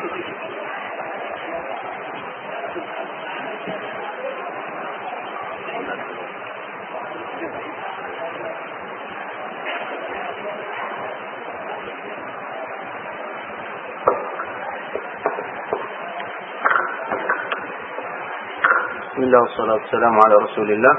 بسم الله والصلاة والسلام على رسول الله.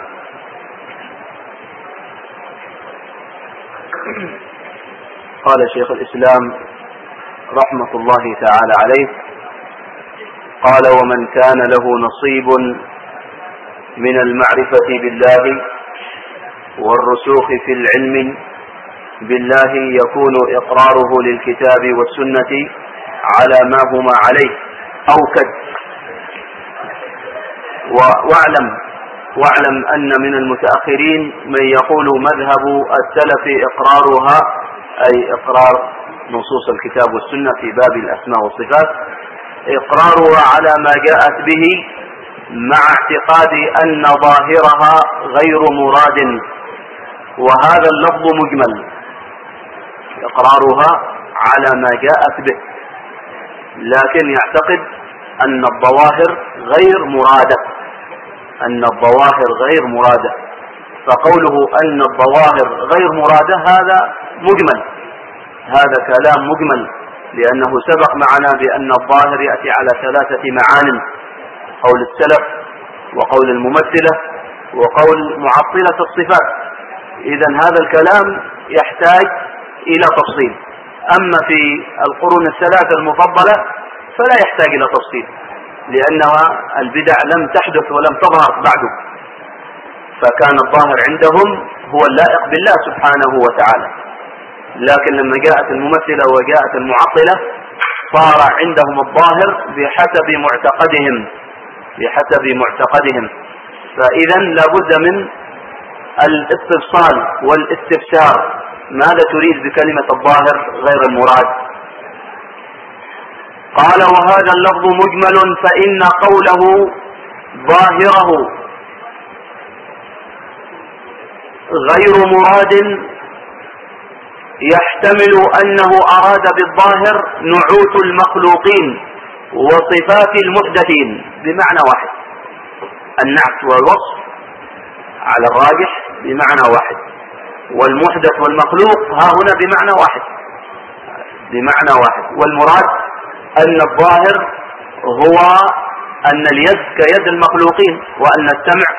قال شيخ الإسلام رحمة الله تعالى عليه: قال: ومن كان له نصيب من المعرفة بالله والرسوخ في العلم بالله يكون إقراره للكتاب والسنة على ما هما عليه أوكد. واعلم أن من المتأخرين من يقول مذهب السلف إقرارها، أي إقرار نصوص الكتاب والسنة في باب الأسماء والصفات، إقرارها على ما جاءت به مع اعتقاد أن ظاهرها غير مراد، وهذا اللفظ مجمل. إقرارها على ما جاءت به، لكن يعتقد أن الظواهر غير مرادة، فقوله أن الظواهر غير مرادة هذا مجمل، هذا كلام مجمل، لأنه سبق معنا بأن الظاهر يأتي على 3 معان: قول السلف، وقول الممثلة، وقول معطلة الصفات. إذن هذا الكلام يحتاج إلى تفصيل. أما في القرون الثلاثة المفضلة فلا يحتاج إلى تفصيل، لأنها البدع لم تحدث ولم تظهر بعد، فكان الظاهر عندهم هو اللائق بالله سبحانه وتعالى. لكن لما جاءت الممثلة وجاءت المعطلة صار عندهم الظاهر بحسب معتقدهم. فإذا لابد من الاستفصال والاستفسار: ماذا تريد بكلمة الظاهر غير المراد؟ قال: وهذا اللفظ مجمل، فإن قوله ظاهره غير مراد يحتمل أنه أراد بالظاهر نعوت المخلوقين وصفات المحدثين بمعنى واحد. النعت والوصف على الراجح بمعنى واحد، والمحدث والمخلوق ها هنا بمعنى واحد، والمراد أن الظاهر هو أن اليد كيد المخلوقين، وأن السمع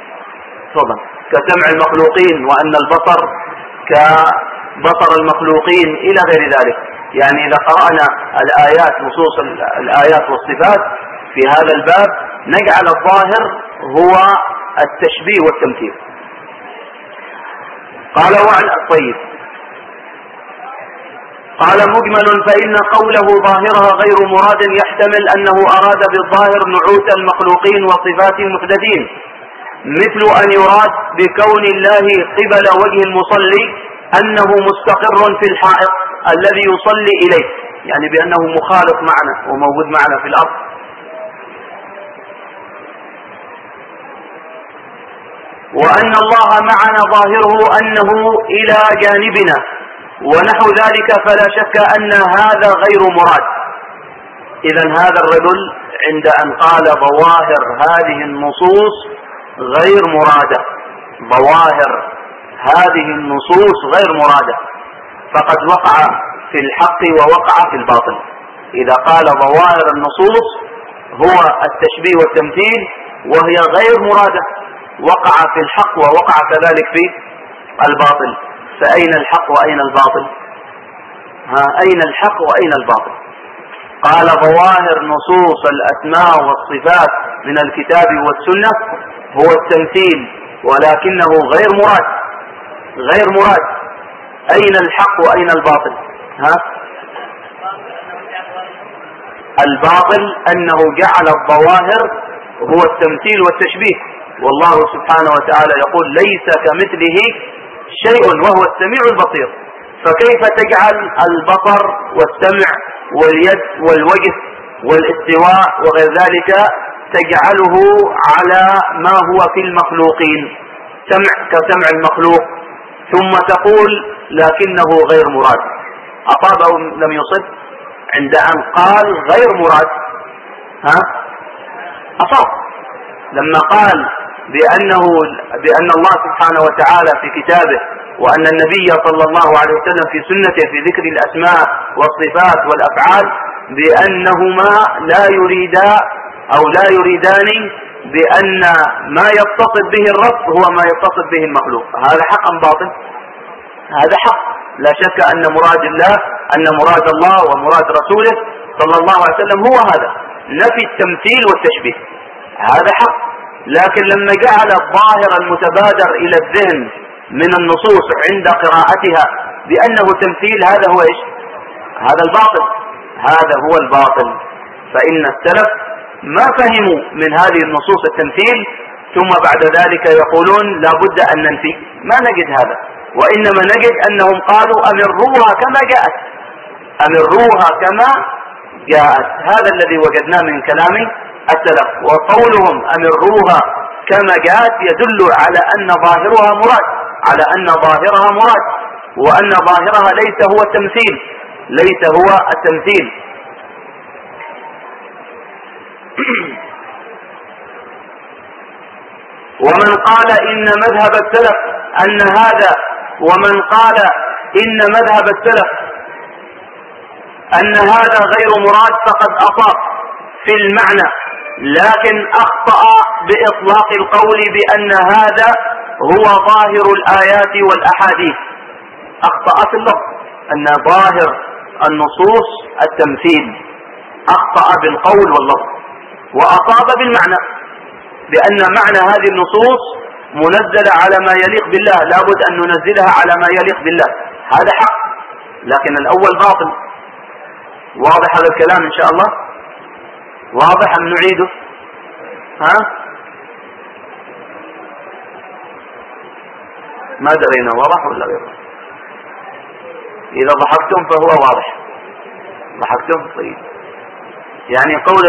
كسمع المخلوقين، وأن البصر كبصر المخلوقين إلى غير ذلك. يعني إذا قرأنا الآيات، نصوص الآيات والصفات في هذا الباب نجعل الظاهر هو التشبيه والتمثيل. قال مجمل، فإن قوله ظاهرها غير مراد يحتمل أنه أراد بالظاهر نعوت المخلوقين وصفات المحدثين، مثل أن يراد بكون الله قبل وجه المصلي أنه مستقر في الحائط الذي يصلي إليه، يعني بأنه مخالط معنا وموجود معنا في الأرض. وأن الله معنا ظاهره أنه إلى جانبنا ونحو ذلك، فلا شك أن هذا غير مراد. إذن هذا الرجل عند أن قال ظواهر هذه النصوص غير مرادة، فقد وقع في الحق ووقع في الباطل. إذا قال ظواهر النصوص هو التشبيه والتمثيل وهي غير مرادة، وقع في الحق ووقع كذلك في الباطل. فأين الحق وأين الباطل؟ أين الحق وأين الباطل؟ قال: ظواهر نصوص الأسماء والصفات من الكتاب والسنة هو التمثيل، ولكنه غير مراد. أين الحق وأين الباطل؟ الباطل أنه جعل الظواهر هو التمثيل والتشبيه، والله سبحانه وتعالى يقول: ليس كمثله شيء وهو السميع البصير. فكيف تجعل البصر والسمع واليد والوجه والاستواء وغير ذلك تجعله على ما هو في المخلوقين، سمع كسمع المخلوق، ثم تقول لكنه غير مراد؟ أصاب أو لم يصب؟ عند أن قال غير مراد أصاب. لما قال بأن الله سبحانه وتعالى في كتابه وأن النبي صلى الله عليه وسلم في سنته في ذكر الأسماء والصفات والأفعال بأنهما لا يريدان بأن ما يتصف به الرب هو ما يتصف به المخلوق. هذا حق أم باطل؟ هذا حق. لا شك أن مراد الله ومراد رسوله صلى الله عليه وسلم هو هذا، نفي التمثيل والتشبيه، هذا حق. لكن لما جعل الظاهر المتبادر إلى الذهن من النصوص عند قراءتها بأنه تمثيل، هذا هو إيش؟ هذا الباطل، هذا هو الباطل. فإن السلف ما فهموا من هذه النصوص التمثيل، ثم بعد ذلك يقولون لا بد أن ننفي. ما نجد هذا، وإنما نجد أنهم قالوا أمروها كما جاءت، أمروها كما جاءت. هذا الذي وجدناه من كلام السلف. وقولهم أمروها كما جاءت يدل على أن ظاهرها مراد، وأن ظاهرها ليس هو التمثيل. ومن قال إن مذهب السلف أن هذا غير مراد فقد أصاب في المعنى، لكن أخطأ بإطلاق القول بأن هذا هو ظاهر الآيات والأحاديث. أخطأ في اللفظ، أن ظاهر النصوص التمثيل، أخطأ بالقول واللفظ، وأصاب بالمعنى، بأن معنى هذه النصوص منزلة على ما يليق بالله، لابد أن ننزلها على ما يليق بالله، هذا حق. لكن الأول باطل. واضح هذا الكلام إن شاء الله؟ واضح أم نعيده؟ ما درينا واضح ولا غير واضح؟ إذا ضحكتم فهو واضح. ضحكتم طيب. يعني قول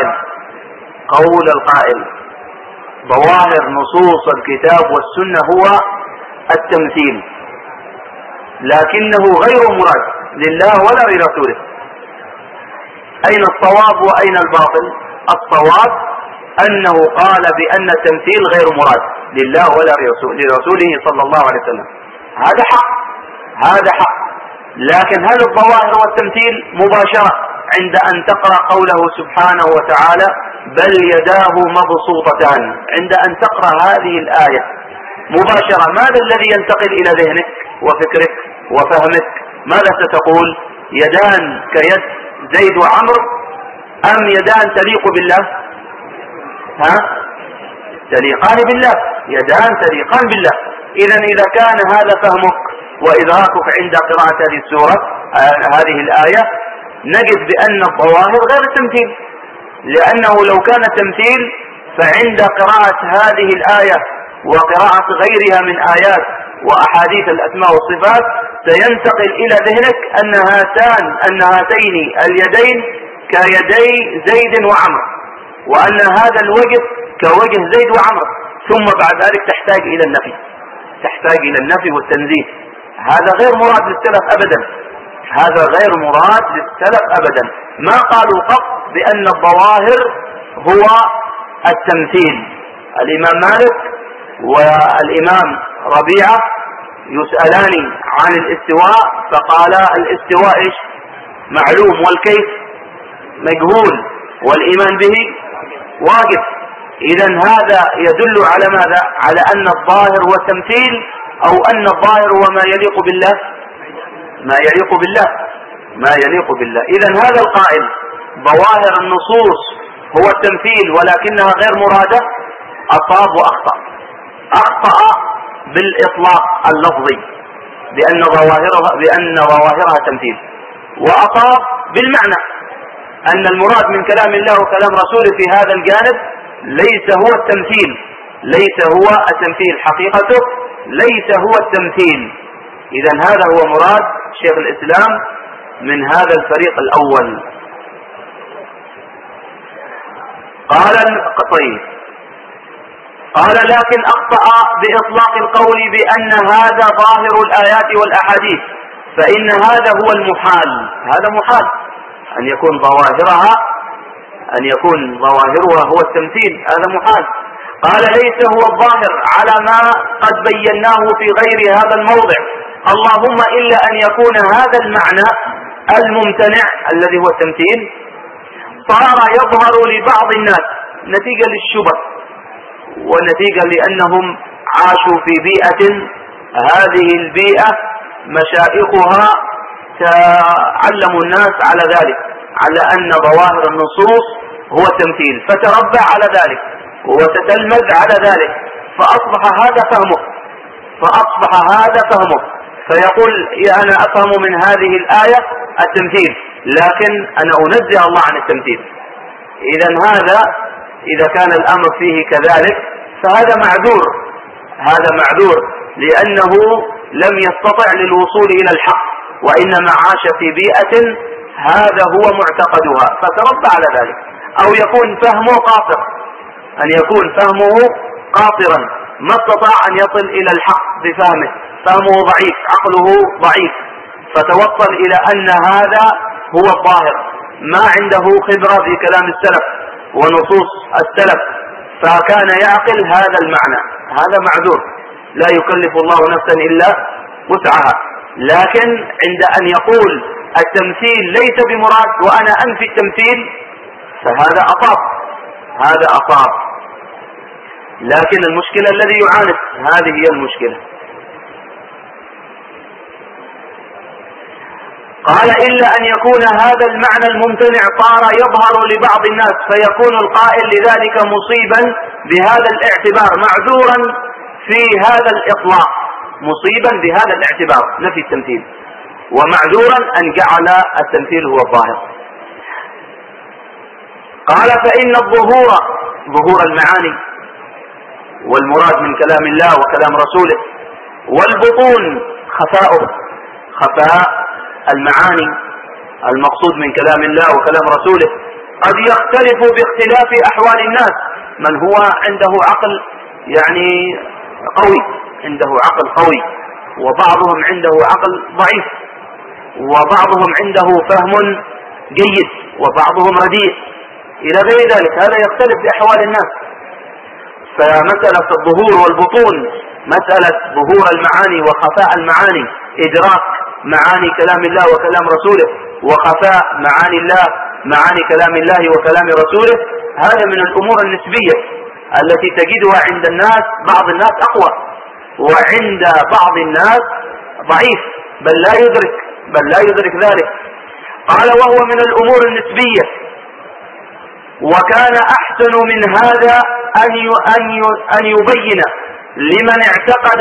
القائل ظواهر نصوص الكتاب والسنة هو التمثيل، لكنه غير مراد لله ولا لرسوله. أين الصواب وأين الباطل؟ الصواب أنه قال بأن التمثيل غير مراد لله ولا لرسوله صلى الله عليه وسلم، هذا حق. لكن هل الظواهر والتمثيل مباشرة عند أن تقرأ قوله سبحانه وتعالى بل يداه مبسوطتان؟ عند أن تقرأ هذه الآية مباشرة، ماذا الذي ينتقل إلى ذهنك وفكرك وفهمك؟ ماذا ستقول؟ يدان كيد زيد وعمر أم يدان تليق بالله؟ تليقان بالله، يدان تليقان بالله. إذا كان هذا فهمك وإدراكك عند قراءة هذه السورة هذه الآية، نجد بأن الظواهر غير التمثيل، لأنه لو كان تمثيل فعند قراءة هذه الآية وقراءة غيرها من آيات وأحاديث الأسماء والصفات سينتقل إلى ذهنك أن هاتين اليدين كيدي زيد وعمر، وأن هذا الوجه كوجه زيد وعمر، ثم بعد ذلك تحتاج إلى النفي والتنزيه. هذا غير مراد للسلف أبدا، ما قالوا قط بأن الظواهر هو التمثيل. الإمام مالك والإمام ربيعة يسألان عن الاستواء فقال الاستواء إيش؟ معلوم، والكيف مجهول، والإيمان به واجب. إذن هذا يدل على ماذا؟ على أن الظاهر هو التمثيل، أو أن الظاهر هو ما يليق بالله. إذن هذا القائل ظواهر النصوص هو التمثيل ولكنها غير مرادة أصاب وأخطأ. أخطأ بالإطلاق اللفظي بأن ظواهرها تمثيل، وأصاب بالمعنى أن المراد من كلام الله وكلام رسوله في هذا الجانب ليس هو التمثيل، حقيقته ليس هو التمثيل. إذن هذا هو مراد شيخ الإسلام من هذا الفريق الأول. قال لكن أخطأ بإطلاق القول بأن هذا ظاهر الآيات والأحاديث، فإن هذا هو المحال. هذا محال، أن يكون ظواهرها هو التمثيل، هذا محال. قال ليس هو الظاهر على ما قد بيناه في غير هذا الموضع، اللهم إلا أن يكون هذا المعنى الممتنع الذي هو التمثيل صار يظهر لبعض الناس نتيجة للشبه، ونتيجة لأنهم عاشوا في بيئة، هذه البيئة مشائخها تعلموا الناس على ذلك، على أن ظواهر النصوص هو التمثيل، فتربى على ذلك وتتلمذ على ذلك، فأصبح هذا فهمه، فيقول أنا أفهم من هذه الآية التمثيل، لكن أنا أنزه الله عن التمثيل. إذا كان الأمر فيه كذلك فهذا معذور، لأنه لم يستطع للوصول إلى الحق، وإنما عاش في بيئة هذا هو معتقدها فتربى على ذلك. أو يكون فهمه قاصرا، ما استطاع أن يصل إلى الحق بفهمه، فهمه ضعيف، عقله ضعيف، فتوصل إلى أن هذا هو الظاهر، ما عنده خبرة في كلام السلف ونصوص السلف، فكان يعقل هذا المعنى، هذا معذور، لا يكلف الله نفسا إلا وسعها. لكن عند أن يقول التمثيل ليس بمراد وأنا أنفي التمثيل فهذا أصاب، لكن المشكلة الذي يعاند، هذه هي المشكلة. قال إلا أن يكون هذا المعنى الممتنع صار يظهر لبعض الناس، فيكون القائل لذلك مصيبا بهذا الاعتبار، معذورا في هذا الإطلاق، مصيبا بهذا الاعتبار نفي التمثيل، ومعذورا أن جعل التمثيل هو الظاهر. قال فإن ظهور المعاني والمراد من كلام الله وكلام رسوله، والبطون خفاء المعاني المقصود من كلام الله وكلام رسوله قد يختلف باختلاف أحوال الناس، من هو عنده عقل قوي، وبعضهم عنده عقل ضعيف، وبعضهم عنده فهم جيد، وبعضهم رديء إلى غير ذلك، هذا يختلف بأحوال الناس. فمسألة الظهور والبطون، مسألة ظهور المعاني وخفاء المعاني، إدراك معاني كلام الله وكلام رسوله، وخفاء معاني كلام الله وكلام رسوله، هذا من الأمور النسبية التي تجدها عند الناس، بعض الناس أقوى، وعند بعض الناس ضعيف، بل لا يدرك ذلك. قال وهو من الأمور النسبية، وكان أحسن من هذا أن يبين لمن اعتقد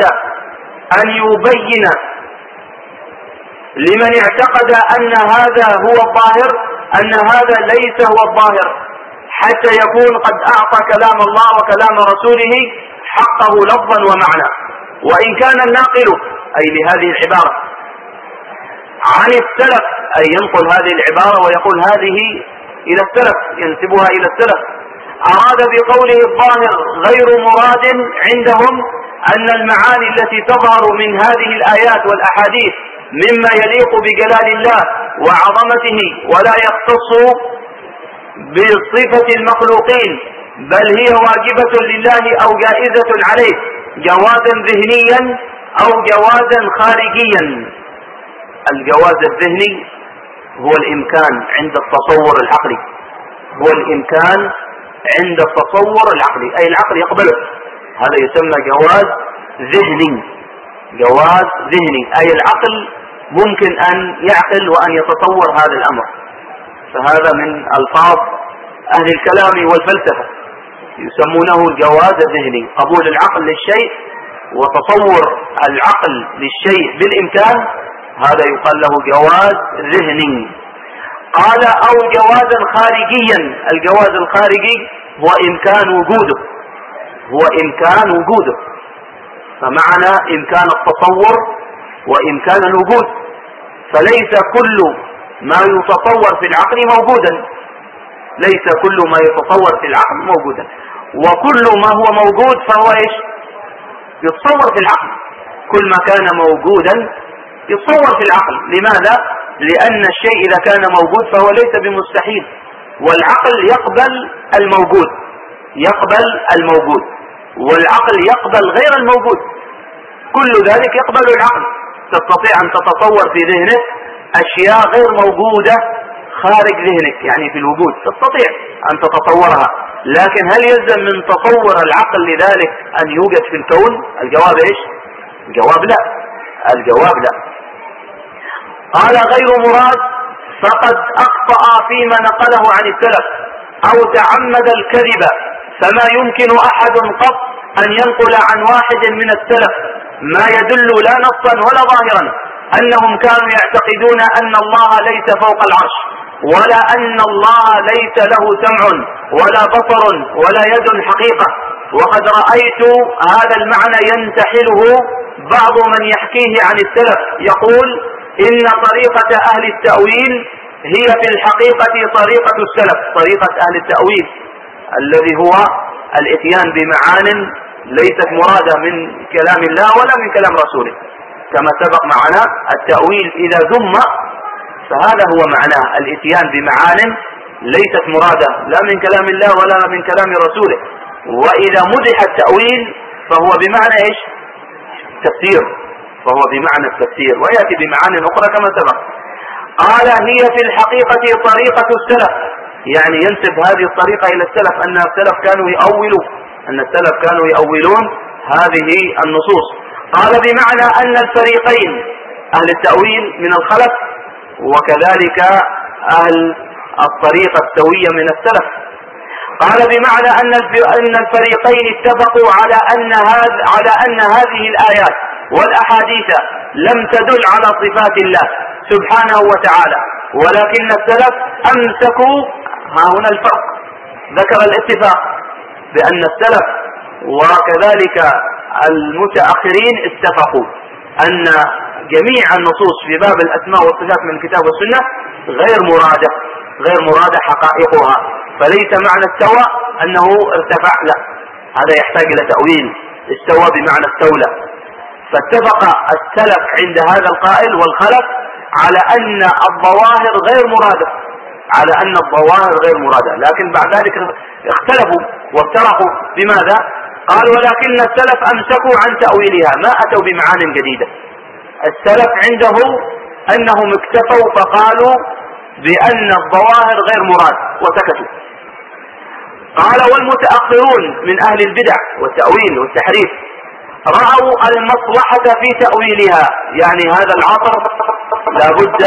أن هذا هو الظاهر أن هذا ليس هو الظاهر، حتى يكون قد أعطى كلام الله وكلام رسوله حقه لفظا ومعنى. وإن كان الناقل أي لهذه العبارة عن السلف، أي ينقل هذه العبارة ويقول هذه إلى السلف، ينسبها إلى السلف، أراد بقوله الظاهر غير مراد عندهم أن المعاني التي تظهر من هذه الآيات والأحاديث مما يليق بجلال الله وعظمته، ولا يختص بصفة المخلوقين، بل هي واجبة لله أو جائزة عليه، جوازا ذهنيا أو جوازا خارجيا. الجواز الذهني هو الإمكان عند التصور العقلي، أي العقل يقبله، هذا يسمى جواز ذهني، أي العقل ممكن أن يعقل وأن يتصور هذا الأمر. فهذا من ألفاظ أهل الكلام والفلسفة، يسمونه الجواز الذهني، قبول العقل للشيء وتصور العقل للشيء بالإمكان، هذا يقال له جواز ذهني. قال أو جوازا خارجيا، الجواز الخارجي هو إمكان وجوده، فمعنى إمكان التصور وإمكان الوجود، فليس كل ما يتصور في العقل موجودا، وكل ما هو موجود فهو يتصور في العقل، كل ما كان موجودا يتصور في العقل. لماذا؟ لأن الشيء إذا كان موجود فهو ليس بمستحيل، والعقل يقبل الموجود، يقبل الموجود، والعقل يقبل غير الموجود، كل ذلك يقبل العقل. تستطيع أن تتصور في ذهنك أشياء غير موجودة خارج ذهنك، يعني في الوجود تستطيع أن تتصورها، لكن هل يلزم من تصور العقل لذلك أن يوجد في الكون؟ الجواب إيش؟ الجواب لا، الجواب لا. قال غير مراد فقد أخطأ فيما نقله عن السلف أو تعمد الكذب، فما يمكن أحد قط أن ينقل عن واحد من السلف ما يدل لا نصا ولا ظاهرا أنهم كانوا يعتقدون أن الله ليس فوق العرش، ولا أن الله ليس له سمع ولا بصر ولا يد حقيقة. وقد رأيت هذا المعنى ينتحله بعض من يحكيه عن السلف، يقول إن طريقة أهل التأويل هي في الحقيقة طريقة السلف، طريقة أهل التأويل الذي هو الاتيان بمعان ليست مرادة من كلام الله ولا من كلام رسوله، كما سبق معنا التأويل إذا ذم فهذا هو معناه، الاتيان بمعان ليست مرادة لا من كلام الله ولا من كلام رسوله. وإذا مدح التأويل فهو بمعنى إيش؟ تفسير، فهو بمعنى التفسير، ويأتي بمعاني أخرى كما سبق. قال هي في الحقيقة طريقة السلف، يعني ينسب هذه الطريقة إلى السلف، أن السلف كانوا يؤولوا، أن السلف كانوا يؤولون هذه النصوص. قال بمعنى أن الفريقين أهل التأويل من الخلف وكذلك أهل الطريقة السوية من السلف. قال بمعنى أن الفريقين اتفقوا على أن هذه الآيات والأحاديث لم تدل على صفات الله سبحانه وتعالى، ولكن السلف أمسكوا، ها هنا الفرق، ذكر الاتفاق بأن السلف وكذلك المتأخرين اتفقوا أن جميع النصوص في باب الأسماء والصفات من الكتاب والسنة غير مرادة حقائقها، فليس معنى استوى أنه ارتفع، لا، هذا يحتاج إلى تأويل، استوى بمعنى استولى. فاتفق السلف عند هذا القائل والخلف على أن الظواهر غير مرادة، على أن الظواهر غير مرادة، لكن بعد ذلك اختلفوا وافترقوا. بماذا؟ قال ولكن السلف أمسكوا عن تأويلها، ما أتوا بمعان جديدة. السلف عنده أنهم اكتفوا فقالوا بأن الظواهر غير مراد وسكتوا. قال والمتأخرون من أهل البدع والتأويل والتحريف رأوا المصلحة في تأويلها، يعني هذا العصر لابد،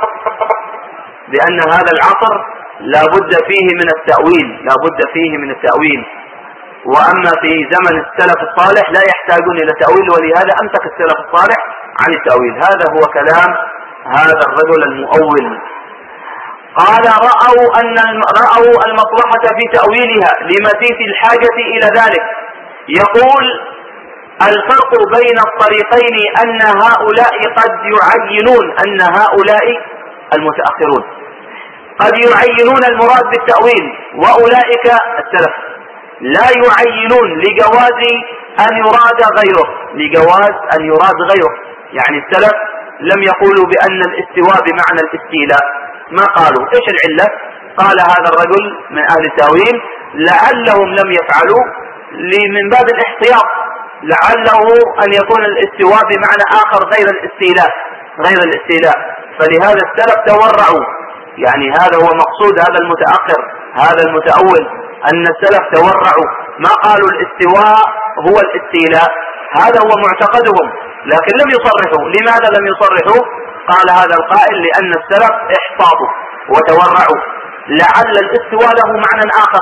لأن هذا العصر لابد فيه من التأويل، لابد فيه من التأويل، وأما في زمن السلف الصالح لا يحتاجون إلى تأويل، ولهذا أمسك السلف الصالح عن التأويل. هذا هو كلام هذا الرجل المؤول. قال رأوا المصلحة في تأويلها لمسيس الحاجة إلى ذلك. يقول الفرق بين الطريقين أن هؤلاء قد يعينون، أن هؤلاء المتأخرون قد يعينون المراد بالتأويل، وأولئك السلف لا يعينون لجواز أن يراد غيره، لجواز أن يراد غيره. يعني السلف لم يقولوا بأن الاستواء بمعنى الاستيلاء، ما قالوا. إيش العلة؟ قال هذا الرجل من أهل التأويل لعلهم لم يفعلوا من باب الاحتياط، لعله أن يكون الاستواء بمعنى آخر غير الاستيلاء، فلهذا السلف تورعوا. يعني هذا هو مقصود هذا المتأخر هذا المتأول، أن السلف تورعوا، ما قالوا الاستواء هو الاستيلاء، هذا هو معتقدهم، لكن لم يصرحوا. لماذا لم يصرحوا؟ قال هذا القائل لأن السلف احتاطوا وتورعوا، لعل الاستواء له معنى آخر،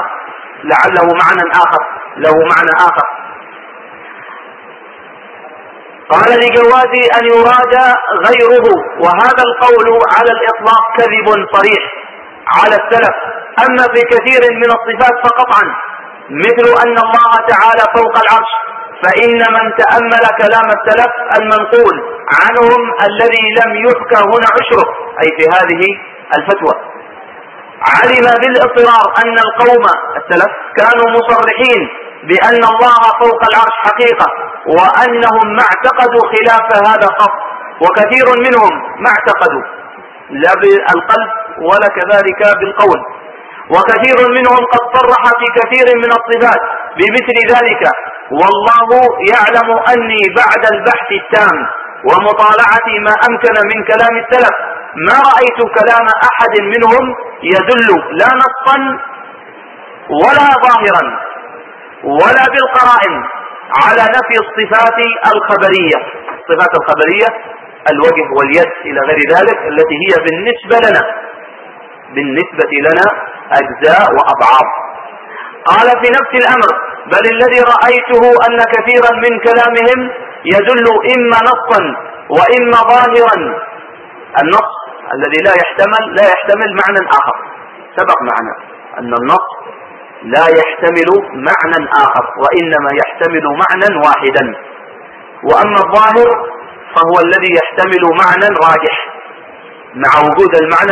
له معنى آخر. قال لجواز أن يراد غيره، وهذا القول على الإطلاق كذب صريح على السلف. أما في كثير من الصفات فقطعا، مثل أن الله تعالى فوق العرش، فإن من تأمل كلام السلف المنقول عنهم الذي لم يحكى هنا عشره، أي في هذه الفتوى، علم بالاضطرار أن القوم السلف كانوا مصرحين بأن الله فوق العرش حقيقة، وأنهم ما اعتقدوا خلاف هذا قط، وكثير منهم ما اعتقدوا لا بالقلب ولا كذلك بالقول. وكثير منهم قد صرح في كثير من الصفات بمثل ذلك. والله يعلم أني بعد البحث التام ومطالعة ما أمكن من كلام السلف ما رأيت كلام أحد منهم يدل لا نصا ولا ظاهرا ولا بالقرائن على نفي الصفات الخبرية. الصفات الخبرية الوجه واليد إلى غير ذلك، التي هي بالنسبة لنا أجزاء وأبعاض. قال في نفس الأمر: بل الذي رأيته أن كثيرا من كلامهم يدل إما نصا وإما ظاهرا. النص الذي لا يحتمل معنى آخر، سبق معنا أن النص لا يحتمل معنى آخر وإنما يحتمل معنى واحدا. وأما الظاهر فهو الذي يحتمل معنى راجح مع وجود المعنى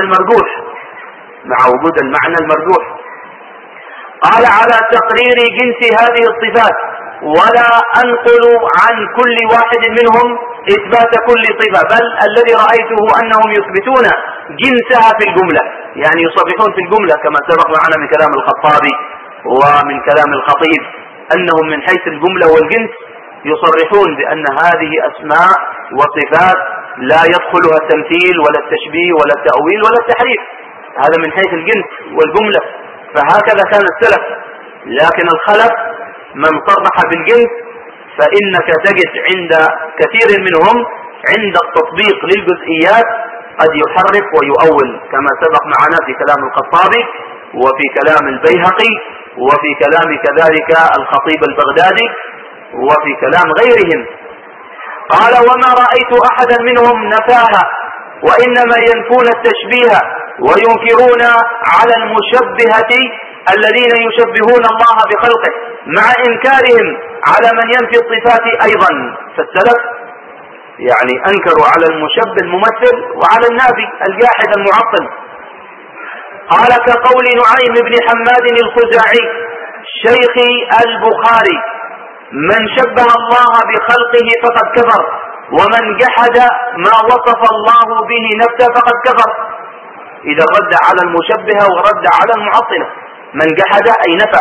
المرجوح. قال: على تقرير جنس هذه الصفات، ولا أنقل عن كل واحد منهم إثبات كل صفة، بل الذي رأيته أنهم يثبتون جنسها في الجملة، يعني يصرحون في الجملة كما سبق معنا من كلام الخطابي ومن كلام الخطيب، أنهم من حيث الجملة والجنس يصرحون بأن هذه أسماء وصفات لا يدخلها التمثيل ولا التشبيه ولا التأويل ولا التحريف. هذا من حيث الجنس والجملة، فهكذا كان السلف. لكن الخلف من صرح بالجنس فإنك تجد عند كثير منهم عند التطبيق للجزئيات قد يحرف ويؤول، كما سبق معنا في كلام الخطابي وفي كلام البيهقي وفي كلام كذلك الخطيب البغدادي وفي كلام غيرهم. قال: وما رأيت أحدا منهم نفاها، وإنما ينفون التشبيه وينكرون على المشبهة الذين يشبهون الله بخلقه، مع إنكارهم على من ينفي الصفات أيضا. فالسلف يعني أنكروا على المشبه الممثل وعلى النافي الجاحد المعطل. قال: كقول نعيم بن حماد الخزاعي شيخ البخاري: من شبه الله بخلقه فقد كفر، ومن جحد ما وصف الله به نفسه فقد كفر. إذا رد على المشبهة ورد على المعطلة، من جحد أي نفى.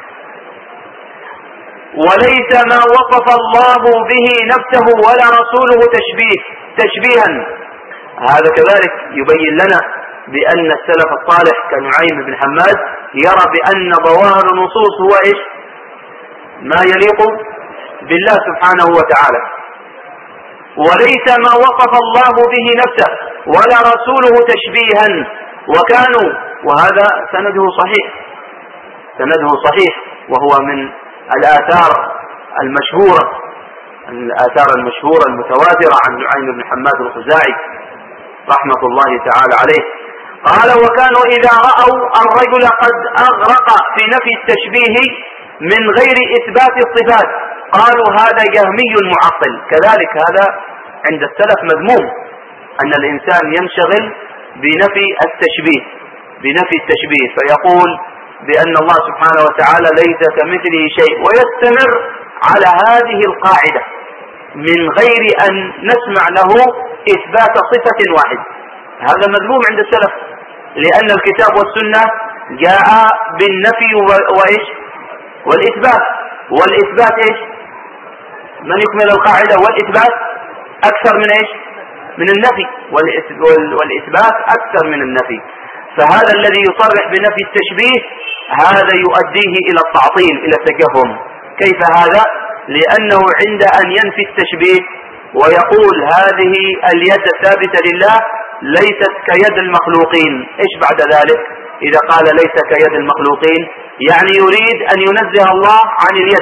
وليس ما وصف الله به نفسه ولا رسوله تشبيها. هذا كذلك يبين لنا بأن السلف الصالح كنعيم بن حماد يرى بأن ظواهر النصوص هو إيش؟ ما يليق بالله سبحانه وتعالى. وليس ما وصف الله به نفسه ولا رسوله تشبيها. وكانوا، وهذا سنده صحيح، وهو من الآثار المشهورة المتواترة عن نعيم بن حماد الخزاعي رحمة الله تعالى عليه. قال: وكانوا إذا رأوا الرجل قد أغرق في نفي التشبيه من غير إثبات الصفات قالوا هذا جهمي معطل. كذلك هذا عند السلف مذموم، أن الإنسان ينشغل بنفي التشبيه فيقول بأن الله سبحانه وتعالى ليس كمثله شيء، ويستمر على هذه القاعدة من غير أن نسمع له إثبات صفة واحد. هذا مذموم عند السلف، لأن الكتاب والسنة جاء بالنفي وإيش؟ والإثبات إيش؟ من يكمل القاعدة؟ والإثبات أكثر من إيش؟ من النفي، والإثبات أكثر من النفي. فهذا الذي يصرح بنفي التشبيه هذا يؤديه إلى التعطيل، إلى التجهم. كيف هذا؟ لأنه عند أن ينفي التشبيه ويقول هذه اليد الثابتة لله ليست كيد المخلوقين، إيش بعد ذلك؟ إذا قال ليس كيد المخلوقين يعني يريد أن ينزه الله عن اليد،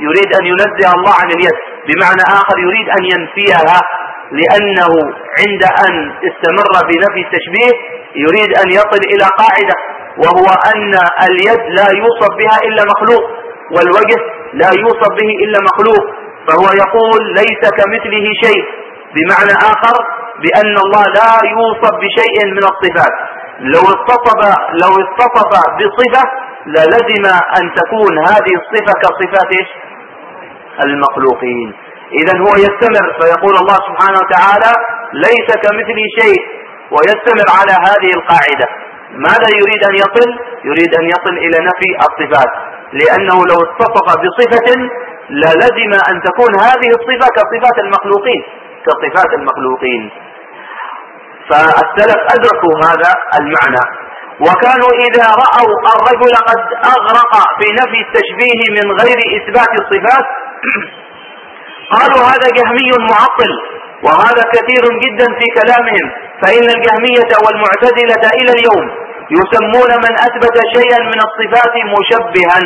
بمعنى آخر يريد أن ينفيها، لأنه عند أن استمر بنفي التشبيه يريد أن يصل إلى قاعدة، وهو أن اليد لا يوصف بها إلا مخلوق، والوجه لا يوصف به إلا مخلوق. فهو يقول ليس كمثله شيء، بمعنى آخر بأن الله لا يوصف بشيء من الصفات. لو اتصف بصفة للزم أن تكون هذه الصفة كصفات المخلوقين. إذن هو يستمر فيقول الله سبحانه وتعالى ليس كمثله شيء، ويستمر على هذه القاعدة. ماذا يريد أن يصل؟ يريد أن يصل إلى نفي الصفات، لأنه لو اتصف بصفة للزم أن تكون هذه الصفة كصفات المخلوقين. فالسلف أدركوا هذا المعنى، وكانوا إذا رأوا الرجل قد أغرق في نفي التشبيه من غير إثبات الصفات قالوا هذا جهمي معطل، وهذا كثير جدا في كلامهم، فإن الجهمية والمعتزلة إلى اليوم يسمون من أثبت شيئا من الصفات مشبها،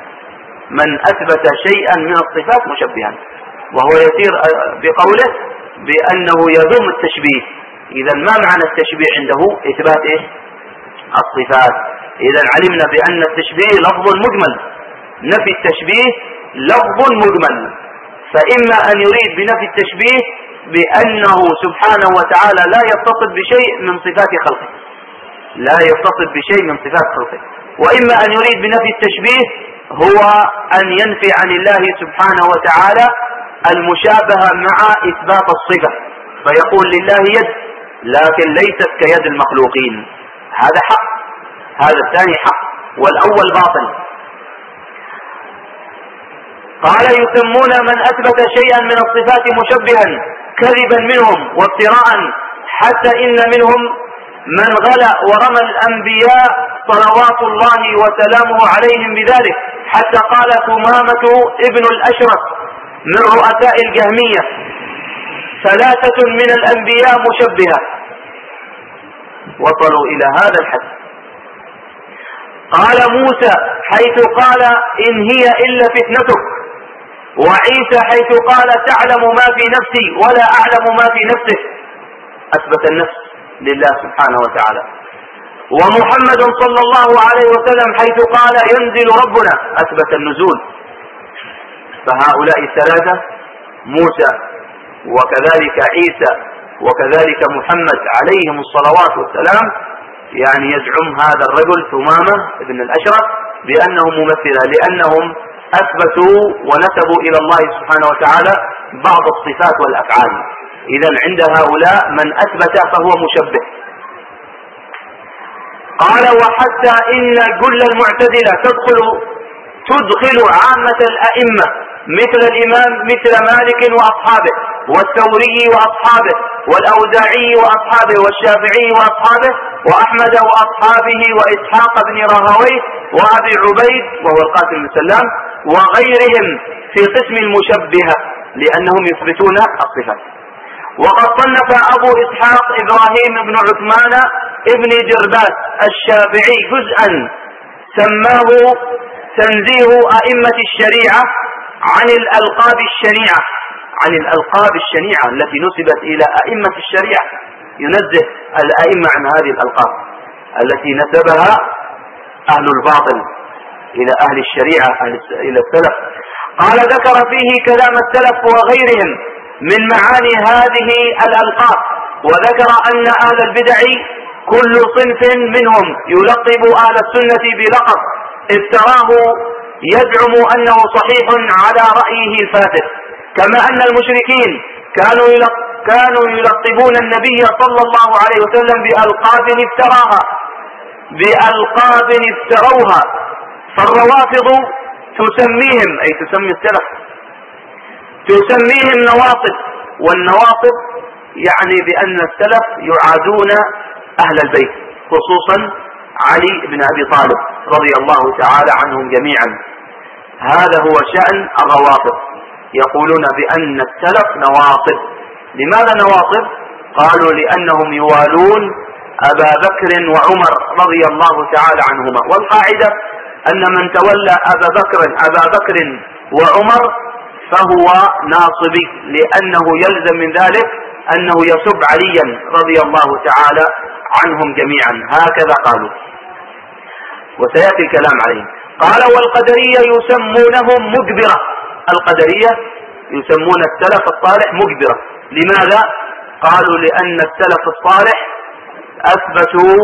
وهو يسير بقوله بأنه يذم التشبيه. إذا ما معنى التشبيه عنده؟ إثبات الصفات. إذا علمنا بأن التشبيه لفظ مجمل، نفي التشبيه لفظ مجمل، فإما أن يريد بنفي التشبيه بأنه سبحانه وتعالى لا يتصف بشيء من صفات خلقه، وإما أن يريد بنفي التشبيه هو أن ينفي عن الله سبحانه وتعالى المشابهة مع إثبات الصفة، فيقول لله يد لكن ليست كيد المخلوقين. هذا حق، هذا الثاني حق، والأول باطل. قال يسمون من أثبت شيئا من الصفات مشبها كذبا منهم وافتراء، حتى إن منهم من غلا ورمى الأنبياء صلوات الله وسلامه عليهم بذلك، حتى قال ثمامة ابن الأشرف من رؤساء الجهمية 3 من الأنبياء مشبهة، وصلوا إلى هذا الحد. قال موسى حيث قال إن هي إلا فتنتك، وعيسى حيث قال تعلم ما في نفسي ولا أعلم ما في نفسك، أثبت النفس لله سبحانه وتعالى. ومحمد صلى الله عليه وسلم حيث قال ينزل ربنا، أثبت النزول. فهؤلاء 3 موسى وكذلك عيسى وكذلك محمد عليهم الصلوات والسلام، يعني يزعم هذا الرجل ثمامة ابن الأشرف بأنهم ممثلة، لأنهم أثبتوا ونسبوا إلى الله سبحانه وتعالى بعض الصفات والأفعال. إذا عند هؤلاء من أثبت فهو مشبه. قال وحتى إن كل المعتزلة تدخل عامة الأئمة مثل الإمام مثل مالك وأصحابه، والثوري وأصحابه، والأوزاعي وأصحابه، والشافعي وأصحابه، وأحمد وأصحابه، وإسحاق بن راهويه، وأبي عبيد وهو القاسم بن سلام، وغيرهم في قسم المشبهة، لأنهم يثبتون الصفات. وقد صنف أبو إسحاق إبراهيم بن عثمان ابن جرباس الشافعي جزءا سماه تنزيه أئمة الشريعة عن الألقاب الشنيعة التي نسبت إلى أئمة الشريعة، ينزه الأئمة عن هذه الألقاب التي نسبها أهل الباطل إلى أهل الشريعة إلى السلف. قال ذكر فيه كلام السلف وغيرهم من معاني هذه الألقاب، وذكر أن أهل البدع كل صنف منهم يلقب أهل السنة بلقب افتراه يزعم أنه صحيح على رأيه الفاسد، كما أن المشركين كانوا يلقبون النبي صلى الله عليه وسلم بألقاب افتروها. فالروافض تسميهم، أي تسمي السلف، تسميهم نواصب، والنواصب يعني بأن السلف يعادون أهل البيت، خصوصا علي بن أبي طالب رضي الله تعالى عنهم جميعا. هذا هو شأن الروافض، يقولون بأن السلف نواصب. لماذا نواصب؟ قالوا لأنهم يوالون أبا بكر وعمر رضي الله تعالى عنهما، والقاعدة أن من تولى أبا بكر وعمر فهو ناصبي، لأنه يلزم من ذلك أنه يسب عليا رضي الله تعالى عنهم جميعا، هكذا قالوا، وسيأتي الكلام عليهم. قال والقدرية يسمونهم مجبرة، القدرية يسمون السلف الصالح مجبرة. لماذا؟ قالوا لأن السلف الصالح أثبتوا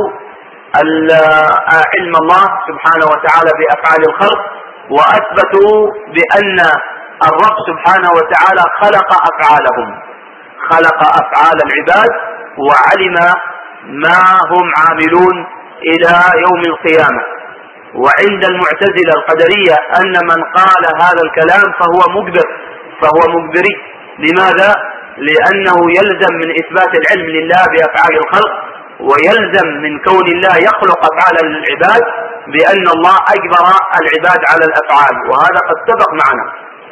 علم الله سبحانه وتعالى بأفعال الخلق، وأثبتوا بأن الرب سبحانه وتعالى خلق أفعال العباد، وعلم ما هم عاملون إلى يوم القيامة. وعند المعتزلة القدرية أن من قال هذا الكلام فهو مجبري. لماذا؟ لأنه يلزم من إثبات العلم لله بأفعال الخلق، ويلزم من كون الله يخلق أفعال العباد بأن الله أجبر العباد على الأفعال، وهذا قد سبق معنا.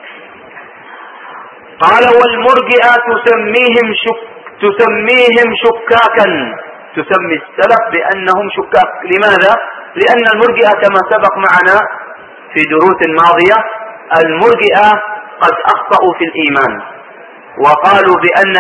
قال والمرجئة تسميهم شكاكا، تسمي السلف بأنهم شكاك. لماذا؟ لأن المرجئة كما سبق معنا في دروس ماضية المرجئة قد أخطأوا في الإيمان، وقالوا بأن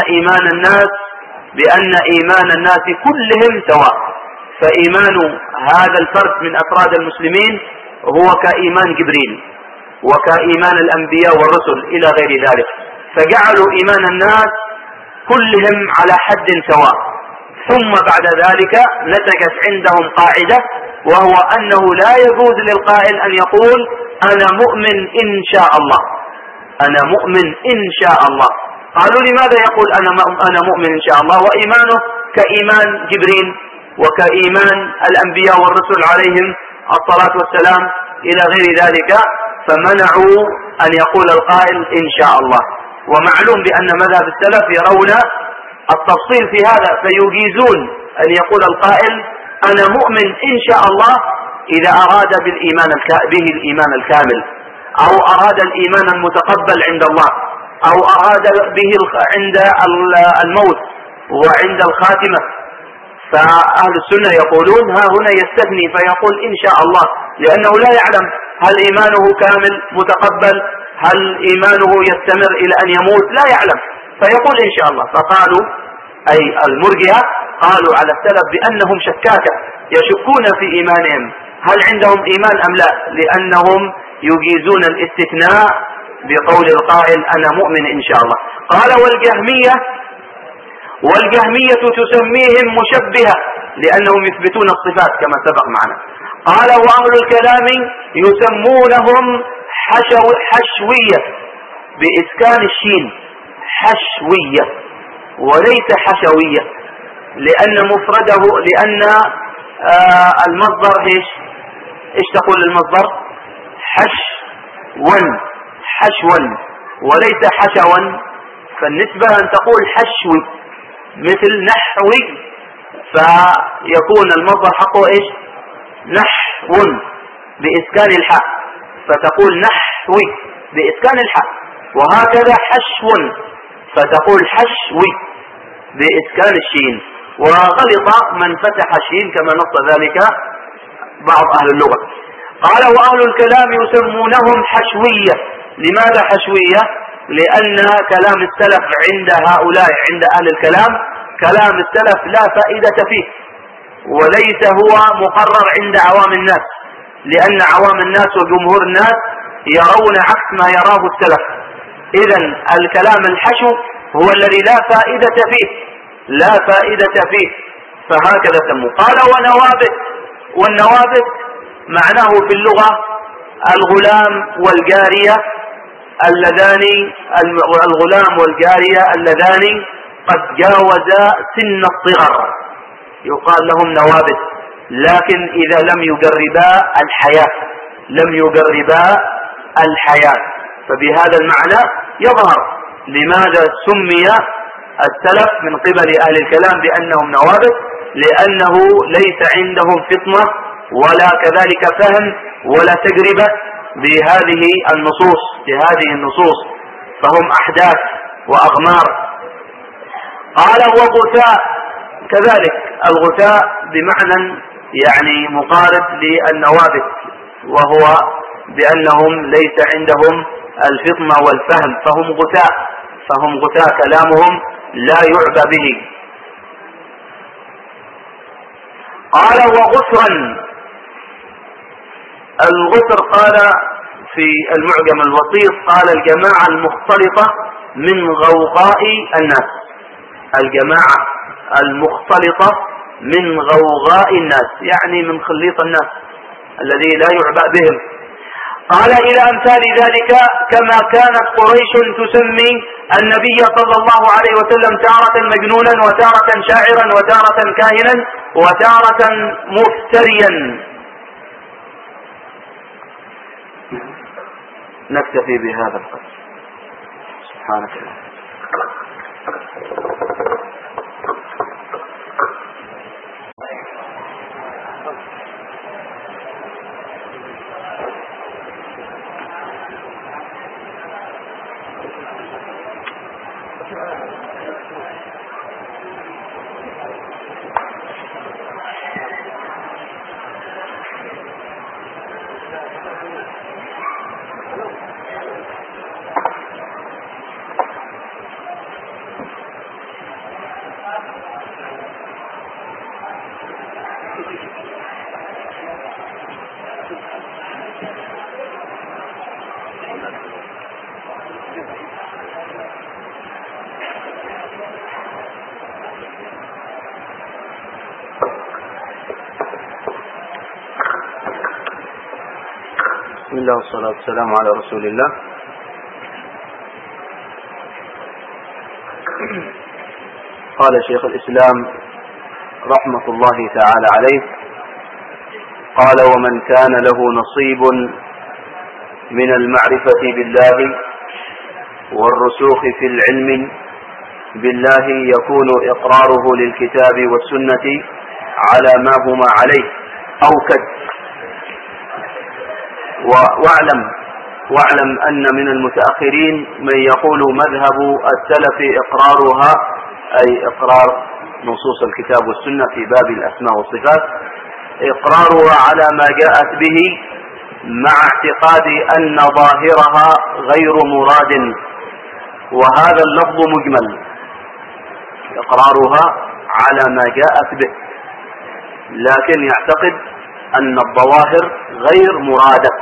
إيمان الناس كلهم سواء، فإيمان هذا الفرد من أفراد المسلمين هو كإيمان جبريل وكإيمان الأنبياء والرسل إلى غير ذلك، فجعلوا إيمان الناس كلهم على حد سواء. ثم بعد ذلك نتجت عندهم قاعدة، وهو أنه لا يجوز للقائل أن يقول أنا مؤمن إن شاء الله، أنا مؤمن إن شاء الله. قالوا لماذا يقول أنا مؤمن إن شاء الله وإيمانه كإيمان جبريل وكإيمان الأنبياء والرسل عليهم الصلاة والسلام إلى غير ذلك؟ فمنعوا أن يقول القائل إن شاء الله. ومعلوم بأن مذهب السلف يرون التفصيل في هذا، فيجيزون أن يقول القائل أنا مؤمن إن شاء الله إذا أراد به الإيمان الكامل، أو أراد الإيمان المتقبل عند الله، أو أراد به عند الموت وعند الخاتمة. فأهل السنة يقولون ها هنا يستثني فيقول إن شاء الله، لأنه لا يعلم هل إيمانه كامل متقبل، هل إيمانه يستمر إلى أن يموت، لا يعلم، فيقول إن شاء الله. فقالوا أي المرجئة قالوا على السلف بأنهم شكاكة، يشكون في إيمانهم هل عندهم إيمان أم لا، لأنهم يجيزون الاستثناء بقول القائل أنا مؤمن إن شاء الله. قال والجهمية تسميهم مشبهة لأنهم يثبتون الصفات كما سبق معنا. قال وأهل الكلام يسمونهم حشوية بإسكان الشين، حشوية وليس حشوية، لأن مفرده لأن المصدر إيش تقول المصدر؟ حشوا وليس حشوا، فالنسبة أن تقول حشوي مثل نحوي، فيكون المصدر حقه إيش؟ نحو بإسكان الحاء، فتقول نحوي بإسكان الحاء، وهكذا حشو فتقول حشوي بإسكان الشين. وغلط من فتح الشين كما نص ذلك بعض أهل اللغة. قال وأهل الكلام يسمونهم حشوية. لماذا حشوية؟ لأن كلام السلف عند هؤلاء عند أهل الكلام كلام السلف لا فائدة فيه، وليس هو مقرر عند عوام الناس، لأن عوام الناس وجمهور الناس يرون عكس ما يراه السلف. إذن الكلام الحشو هو الذي لا فائدة فيه، فهكذا سموه. قال والنوابت معناه في اللغة الغلام والجارية اللذان قد جاوزا سن الصغر، يقال لهم نوابت، لكن إذا لم يجربا الحياة فبهذا المعنى يظهر لماذا سمي السلف من قبل أهل الكلام بأنهم نوابت، لأنه ليس عندهم فطنة ولا كذلك فهم ولا تجربة بهذه النصوص، فهم أحداث وأغمار. قال وغثاء كذلك، الغثاء بمعنى يعني مقارب للنوابت، وهو بأنهم ليس عندهم الفطنة والفهم، فهم غثاء كلامهم لا يعبى به. قال وغثرا، الغثر قال في المعجم الوسيط قال الجماعة المختلطة من غوغاء الناس، الجماعة المختلطة من غوغاء الناس يعني من خليط الناس الذي لا يعبأ بهم. قال إلى أمثال ذلك كما كانت قريش تسمي النبي صلى الله عليه وسلم تارة مجنونا وتارة شاعرا وتارة كاهنا وتارة مفتريا. نكتفي بهذا القدر. سبحانك اللهم. بسم الله والصلاة والسلام على رسول الله. قال شيخ الإسلام رحمة الله تعالى عليه: قال: ومن كان له نصيب من المعرفة بالله والرسوخ في العلم بالله يكون إقراره للكتاب والسنة على ما هما عليه أوكد. واعلم أن من المتأخرين من يقول مذهب السلف إقرارها، أي إقرار نصوص الكتاب والسنة في باب الأسماء والصفات، إقرارها على ما جاءت به مع اعتقاد أن ظاهرها غير مراد، وهذا اللفظ مجمل. إقرارها على ما جاءت به، لكن يعتقد أن الظواهر غير مرادة،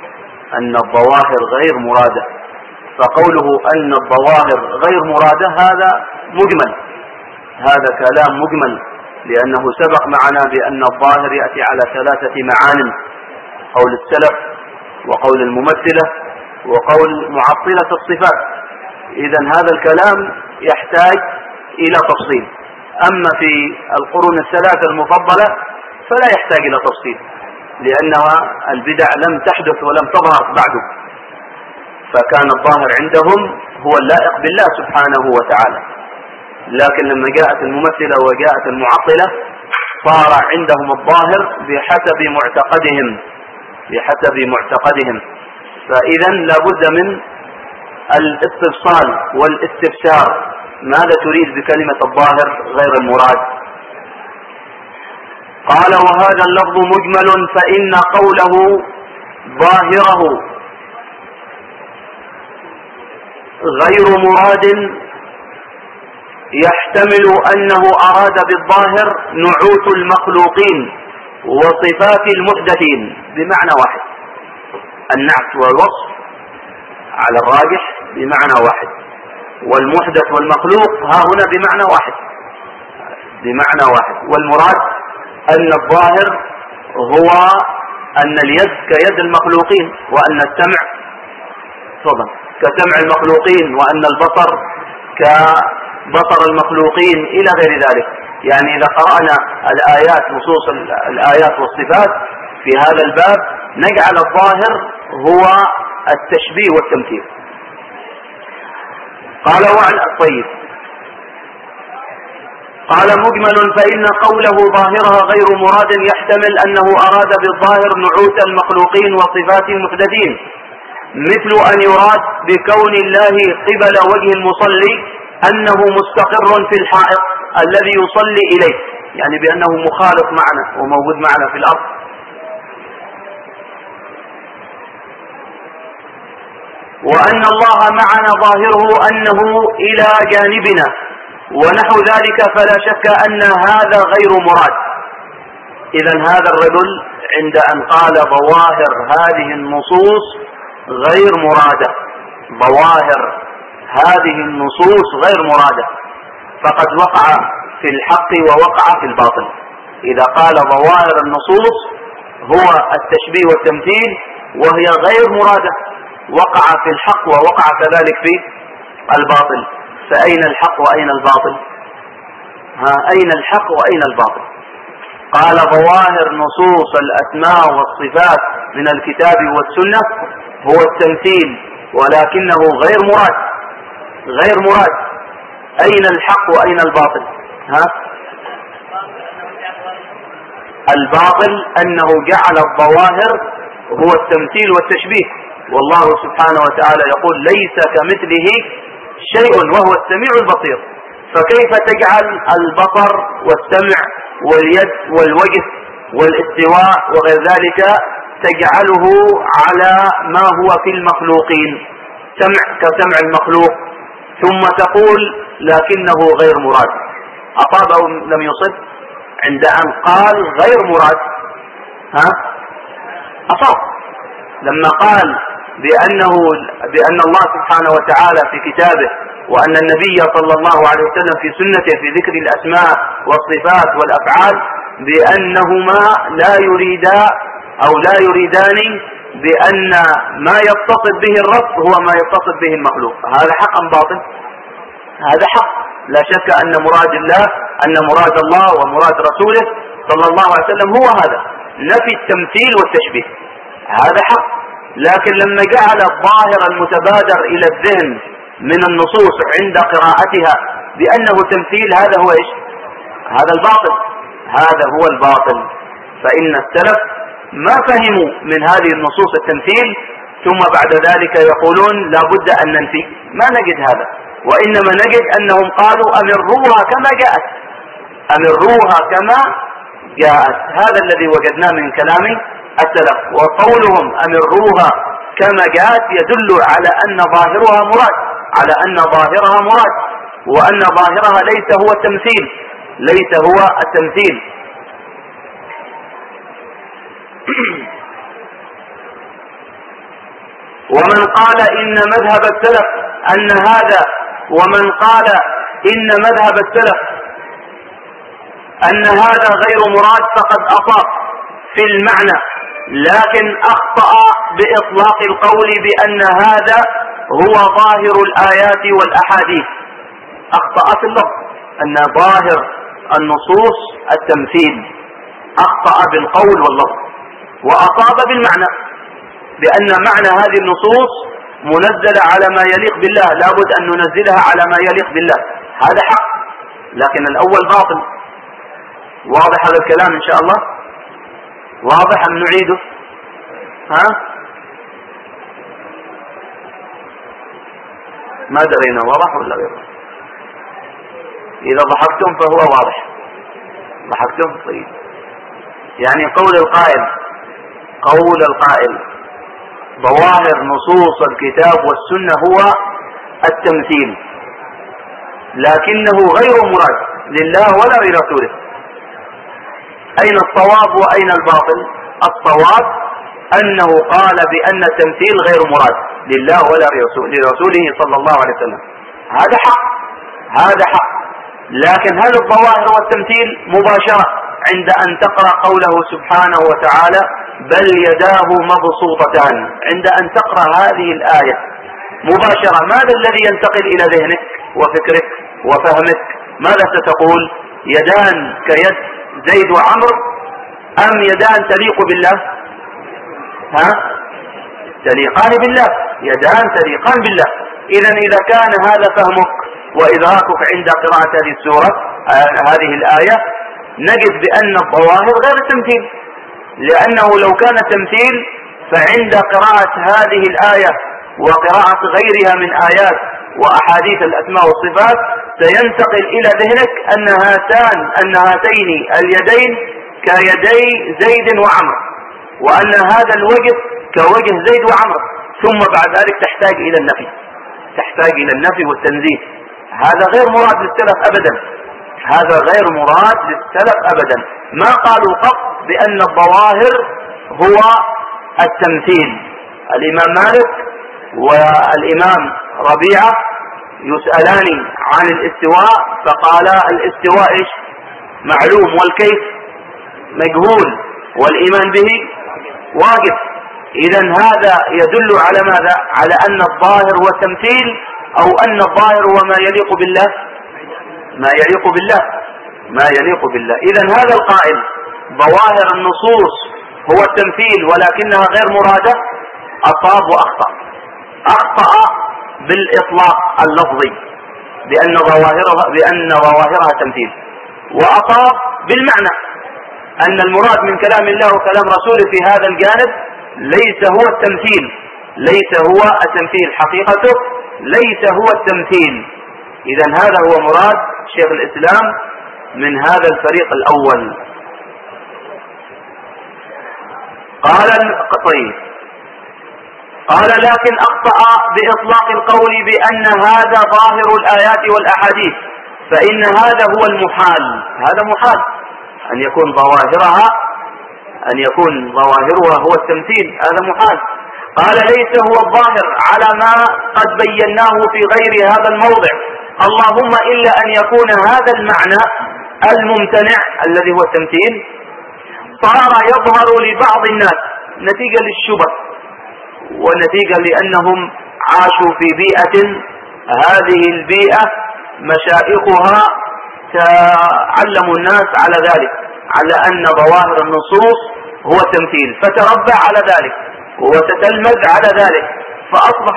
فقوله أن الظواهر غير مرادة هذا مجمل، هذا كلام مجمل، لأنه سبق معنا بأن الظاهر يأتي على 3 معان: قول السلف، وقول الممثلة، وقول معطلة الصفات. إذن هذا الكلام يحتاج إلى تفصيل. أما في القرون الثلاثة المفضلة فلا يحتاج إلى تفصيل، لأنها البدع لم تحدث ولم تظهر بعد، فكان الظاهر عندهم هو اللائق بالله سبحانه وتعالى. لكن لما جاءت الممثلة وجاءت المعطلة صار عندهم الظاهر بحسب معتقدهم. فإذا لابد من الاستفصال والاستفسار: ماذا تريد بكلمة الظاهر غير المراد؟ قال: وهذا اللفظ مجمل، فإن قوله ظاهره غير مراد يحتمل أنه أراد بالظاهر نعوت المخلوقين وصفات المحدثين بمعنى واحد. النعت والوصف على الراجح بمعنى واحد، والمحدث والمخلوق ها هنا بمعنى واحد. والمراد أن الظاهر هو أن اليد كيد المخلوقين، وأن السمع كسمع المخلوقين، وأن البصر كبصر المخلوقين إلى غير ذلك. يعني إذا قرأنا الآيات، نصوص الآيات والصفات في هذا الباب نجعل الظاهر هو التشبيه والتمثيل. قال مجمل، فإن قوله ظاهرها غير مراد يحتمل أنه أراد بالظاهر نعوت المخلوقين وصفات المحدثين، مثل أن يراد بكون الله قبل وجه المصلي أنه مستقر في الحائط الذي يصلي إليه، يعني بأنه مخالط معنا وموجود معنا في الأرض. وأن الله معنا ظاهره أنه إلى جانبنا ونحو ذلك، فلا شك أن هذا غير مراد. إذن هذا الرجل عند أن قال ظواهر هذه النصوص غير مرادة، فقد وقع في الحق ووقع في الباطل. إذا قال ظواهر النصوص هو التشبيه والتمثيل وهي غير مرادة، وقع في الحق ووقع كذلك الباطل. فأين الحق وأين الباطل؟ أين الحق وأين الباطل؟ قال ظواهر نصوص الأسماء والصفات من الكتاب والسنة هو التمثيل، ولكنه غير مراد. غير مراد. أين الحق وأين الباطل؟ الباطل أنه جعل الظواهر هو التمثيل والتشبيه، والله سبحانه وتعالى يقول ليس كمثله شيء وهو السميع البصير. فكيف تجعل البصر والسمع واليد والوجه والاستواء وغير ذلك تجعله على ما هو في المخلوقين، سمع كسمع المخلوق، ثم تقول لكنه غير مراد؟ أصاب أو لم يصب؟ عند أن قال غير مراد أصاب. لما قال بأن الله سبحانه وتعالى في كتابه وأن النبي صلى الله عليه وسلم في سنته في ذكر الأسماء والصفات والأفعال بأنهما لا يريدان بأن ما يتصف به الرب هو ما يتصف به المخلوق. هذا حق أم باطل؟ هذا حق. لا شك أن مراد الله ومراد رسوله صلى الله عليه وسلم هو هذا، نفي التمثيل والتشبيه، هذا حق. لكن لما جعل الظاهر المتبادر إلى الذهن من النصوص عند قراءتها بأنه تمثيل، هذا هو إيش؟ هذا الباطل، هذا هو الباطل. فإن السلف ما فهموا من هذه النصوص التمثيل، ثم بعد ذلك يقولون لا بد أن ننفي. ما نجد هذا، وإنما نجد أنهم قالوا أمروها كما جاءت، أمروها كما جاءت. هذا الذي وجدناه من كلام السلف. وقولهم أمروها كما جاءت يدل على أن ظاهرها مراد، وأن ظاهرها ليس هو التمثيل. ومن قال إن مذهب السلف أن هذا، ومن قال إن مذهب السلف أن هذا غير مراد فقد أصاب في المعنى، لكن أخطأ بإطلاق القول بأن هذا هو ظاهر الآيات والأحاديث. أخطأ في اللفظ أن ظاهر النصوص التمثيل، أخطأ بالقول واللفظ، وأصاب بالمعنى بأن معنى هذه النصوص منزلة على ما يليق بالله، لابد أن ننزلها على ما يليق بالله، هذا حق. لكن الأول باطل. واضح هذا الكلام إن شاء الله؟ واضح أم نعيده؟ ما درينا واضح ولا غير؟ إذا ضحكتم فهو واضح. ضحكتم؟ طيب. يعني قول القائل ظواهر نصوص الكتاب والسنة هو التمثيل، لكنه غير مراد لله ولا لرسوله. أين الصواب وأين الباطل؟ الصواب أنه قال بأن التمثيل غير مراد لله ولا لرسوله صلى الله عليه وسلم، هذا حق. لكن هل الظواهر والتمثيل مباشرة عند أن تقرأ قوله سبحانه وتعالى بل يداه مبسوطتان؟ عند أن تقرأ هذه الآية مباشرة ماذا الذي ينتقل إلى ذهنك وفكرك وفهمك؟ ماذا ستقول؟ يدان كيد زيد وعمر أم يدان تليق بالله؟ تليقان بالله، يدان تليقان بالله. إذا كان هذا فهمك وإدراكك عند قراءة هذه السورة هذه الآية، نجد بأن الظواهر غير التمثيل، لأنه لو كان تمثيل فعند قراءة هذه الآية وقراءة غيرها من آيات وأحاديث الأسماء والصفات سينتقل إلى ذهنك أن هاتين اليدين كيدي زيد وعمر، وأن هذا الوجه كوجه زيد وعمر، ثم بعد ذلك تحتاج إلى النفي والتنزيه. هذا غير مراد للسلف أبدا، ما قالوا قط بأن الظواهر هو التمثيل. الإمام مالك والإمام ربيعة يسألان عن الاستواء فقال الاستواء إيش؟ معلوم، والكيف مجهول، والإيمان به واجب. إذن هذا يدل على ماذا؟ على أن الظاهر هو التمثيل أو أن الظاهر هو ما يليق بالله، ما يليق بالله، ما يليق بالله. إذن هذا القائل ظواهر النصوص هو التمثيل ولكنها غير مرادة أصاب وأخطأ. أخطأ بالإطلاق اللفظي بأن ظواهرها تمثيل، وأصاب بالمعنى أن المراد من كلام الله وكلام رسوله في هذا الجانب ليس هو التمثيل، ليس هو التمثيل، حقيقته ليس هو التمثيل. إذن هذا هو مراد شيخ الإسلام من هذا الفريق الأول. قال لكن أخطأ بإطلاق القول بأن هذا ظاهر الآيات والأحاديث، فإن هذا هو المحال، هذا محال أن يكون ظواهرها هو التمثيل، هذا محال. قال ليس هو الظاهر على ما قد بيناه في غير هذا الموضع، اللهم إلا أن يكون هذا المعنى الممتنع الذي هو التمثيل صار يظهر لبعض الناس نتيجة للشبه، ونتيجة لأنهم عاشوا في بيئة، هذه البيئة مشائخها تعلموا الناس على ذلك، على أن ظواهر النصوص هو التمثيل، فتربى على ذلك وتتلمذ على ذلك، فأصبح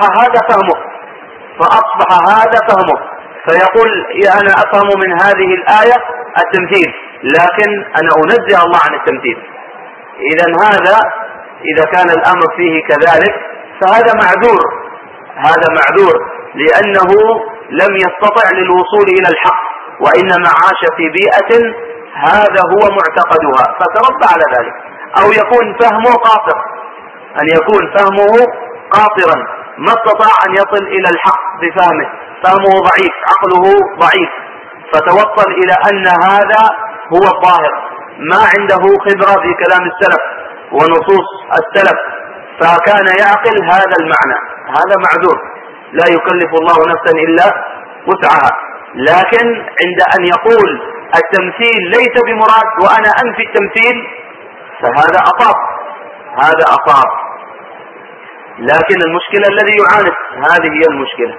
هذا فهمه، فيقول أنا أفهم من هذه الآية التمثيل، لكن أنا أنزه الله عن التمثيل. إذن هذا إذا كان الأمر فيه كذلك فهذا معذور، لأنه لم يستطع للوصول إلى الحق، وإنما عاش في بيئة هذا هو معتقدها فتربى على ذلك. أو يكون فهمه قاصر، أن يكون فهمه قاصرا، ما استطاع أن يصل إلى الحق بفهمه، فهمه ضعيف، عقله ضعيف، فتوصل إلى أن هذا هو الظاهر، ما عنده خبرة في كلام السلف ونصوص السلف، فكان يعقل هذا المعنى، هذا معذور، لا يكلف الله نفسا إلا وسعها. لكن عند أن يقول التمثيل ليس بمراد وأنا أنفي التمثيل فهذا أصاب، لكن المشكلة الذي يعاند، هذه هي المشكلة.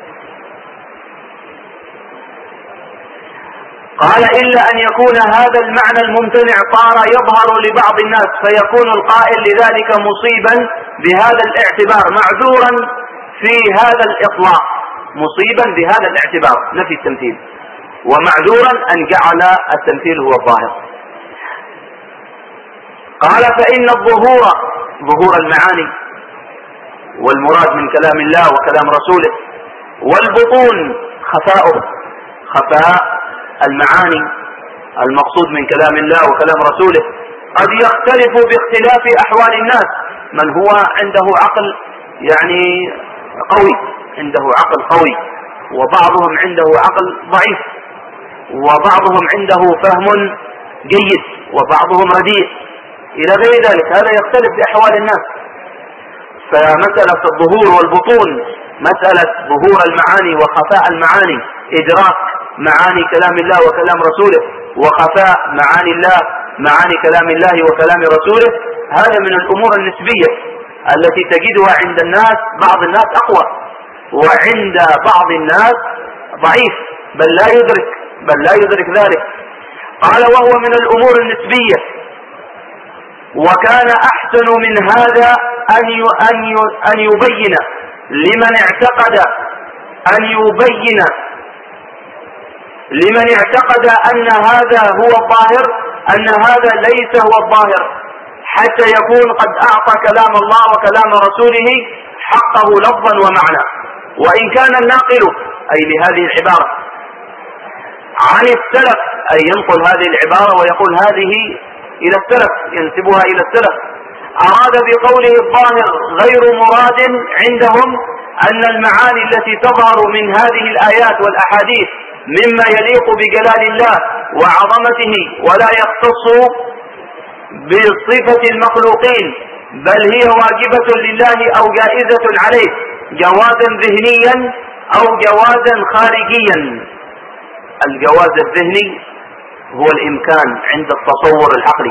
قال إلا أن يكون هذا المعنى الممتنع صار يظهر لبعض الناس، فيكون القائل لذلك مصيبا بهذا الاعتبار، معذورا في هذا الإطلاق، مصيبا بهذا الاعتبار نفي التمثيل، ومعذورا أن جعل التمثيل هو الظاهر. قال فإن ظهور المعاني والمراد من كلام الله وكلام رسوله، والبطون خفاء المعاني المقصود من كلام الله وكلام رسوله قد يختلف باختلاف أحوال الناس، من هو عنده عقل يعني قوي، وبعضهم عنده عقل ضعيف، وبعضهم عنده فهم جيد، وبعضهم رديء إلى غير ذلك، هذا يختلف بأحوال الناس. فمسألة الظهور والبطون، مسألة ظهور المعاني وخفاء المعاني، إدراك معاني كلام الله وكلام رسوله، وخفاء معاني كلام الله وكلام رسوله، هذا من الأمور النسبية التي تجدها عند الناس، بعض الناس أقوى، وعند بعض الناس ضعيف، بل لا يدرك ذلك. قال وهو من الأمور النسبية، وكان أحسن من هذا أن يبين لمن اعتقد أن هذا هو الظاهر أن هذا ليس هو الظاهر، حتى يكون قد أعطى كلام الله وكلام رسوله حقه لفظا ومعنى. وإن كان الناقل أي لهذه العبارة عن السلف، أي ينقل هذه العبارة ويقول هذه إلى السلف، ينسبها إلى السلف، أراد بقوله الظاهر غير مراد عندهم أن المعاني التي تظهر من هذه الآيات والأحاديث مما يليق بجلال الله وعظمته ولا يختص بصفة المخلوقين، بل هي واجبة لله أو جائزة عليه جوازا ذهنيا أو جوازا خارجيا. الجواز الذهني هو الإمكان عند التصور العقلي،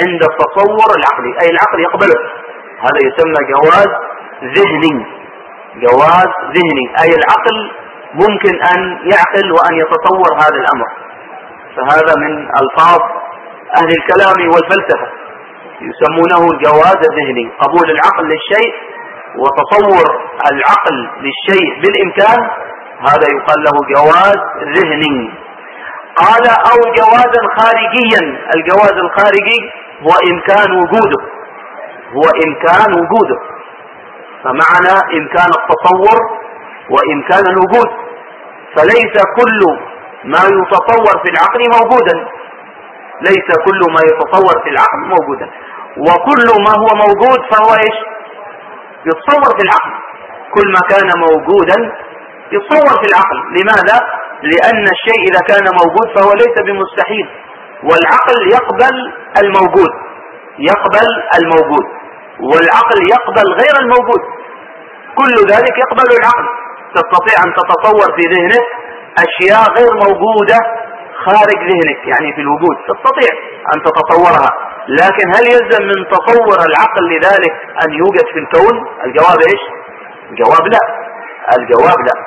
أي العقل يقبله، هذا يسمى جواز ذهني، جواز ذهني، أي العقل ممكن أن يعقل وأن يتصور هذا الأمر. فهذا من ألفاظ أهل الكلام والفلسفة، يسمونه الجواز الذهني، قبول العقل للشيء وتصور العقل للشيء بالإمكان، هذا يقال له جواز ذهني. قال أو جوازا خارجيا، الجواز الخارجي هو إمكان وجوده، هو إمكان وجوده، فمعنى إمكان التصور وإمكان الوجود، فليس كل ما يتصور في العقل موجودا، ليس كل ما يتصور في العقل موجودا، وكل ما هو موجود فهو ايش؟ يتصور في العقل، كل ما كان موجودا يتصور في العقل. لماذا؟ لأن الشيء إذا كان موجود فهو ليس بمستحيل، والعقل يقبل الموجود، يقبل الموجود، والعقل يقبل غير الموجود، كل ذلك يقبل العقل. تستطيع أن تتصور في ذهنك أشياء غير موجودة خارج ذهنك، يعني في الوجود تستطيع أن تتصورها، لكن هل يلزم من تصور العقل لذلك أن يوجد في الكون؟ الجواب إيش؟ الجواب لا، الجواب لا.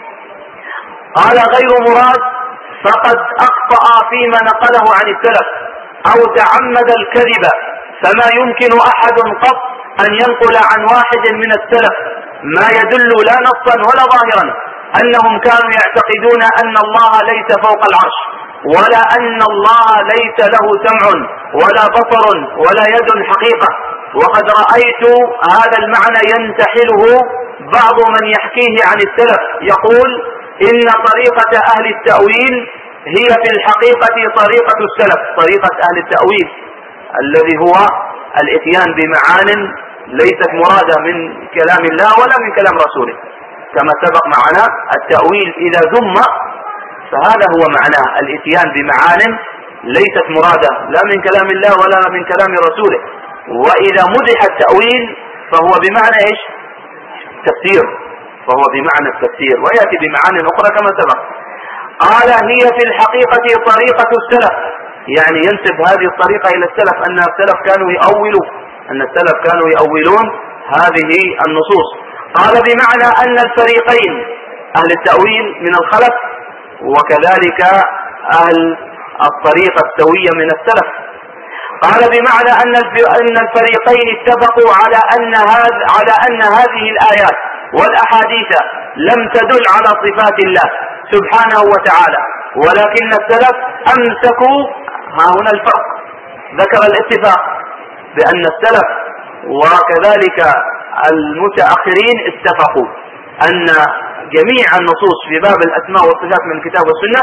قال غير مراد فقد أخطأ فيما نقله عن السلف أو تعمد الكذب، فما يمكن أحد قط أن ينقل عن واحد من السلف ما يدل لا نصا ولا ظاهرا أنهم كانوا يعتقدون أن الله ليس فوق العرش، ولا أن الله ليس له سمع ولا بصر ولا يد حقيقة. وقد رأيت هذا المعنى ينتحله بعض من يحكيه عن السلف، يقول إن طريقة أهل التأويل هي في الحقيقة طريقة السلف، طريقة أهل التأويل الذي هو الاتيان بمعان ليست مرادة من كلام الله ولا من كلام رسوله، كما سبق معنا التأويل إذا ذم فهذا هو معناه، الاتيان بمعان ليست مرادة لا من كلام الله ولا من كلام رسوله. وإذا مدح التأويل فهو بمعنى إيش؟ تفسير، فهو بمعنى التفسير، ويأتي بمعان أخرى كما سبق. قال هي في الحقيقة طريقة السلف، يعني ينسب هذه الطريقة إلى السلف، أن السلف كانوا يؤولوا، أن السلف كانوا يؤولون هذه النصوص. قال بمعنى أن الفريقين، أهل التأويل من الخلف وكذلك أهل الطريقة السوية من السلف. قال بمعنى أن الفريقين اتفقوا على أن هذه الآيات والأحاديث لم تدل على صفات الله سبحانه وتعالى، ولكن السلف أمسكوا، ها هنا الفرق، ذكر الاتفاق بأن السلف وكذلك المتأخرين اتفقوا أن جميع النصوص في باب الأسماء والصفات من الكتاب والسنة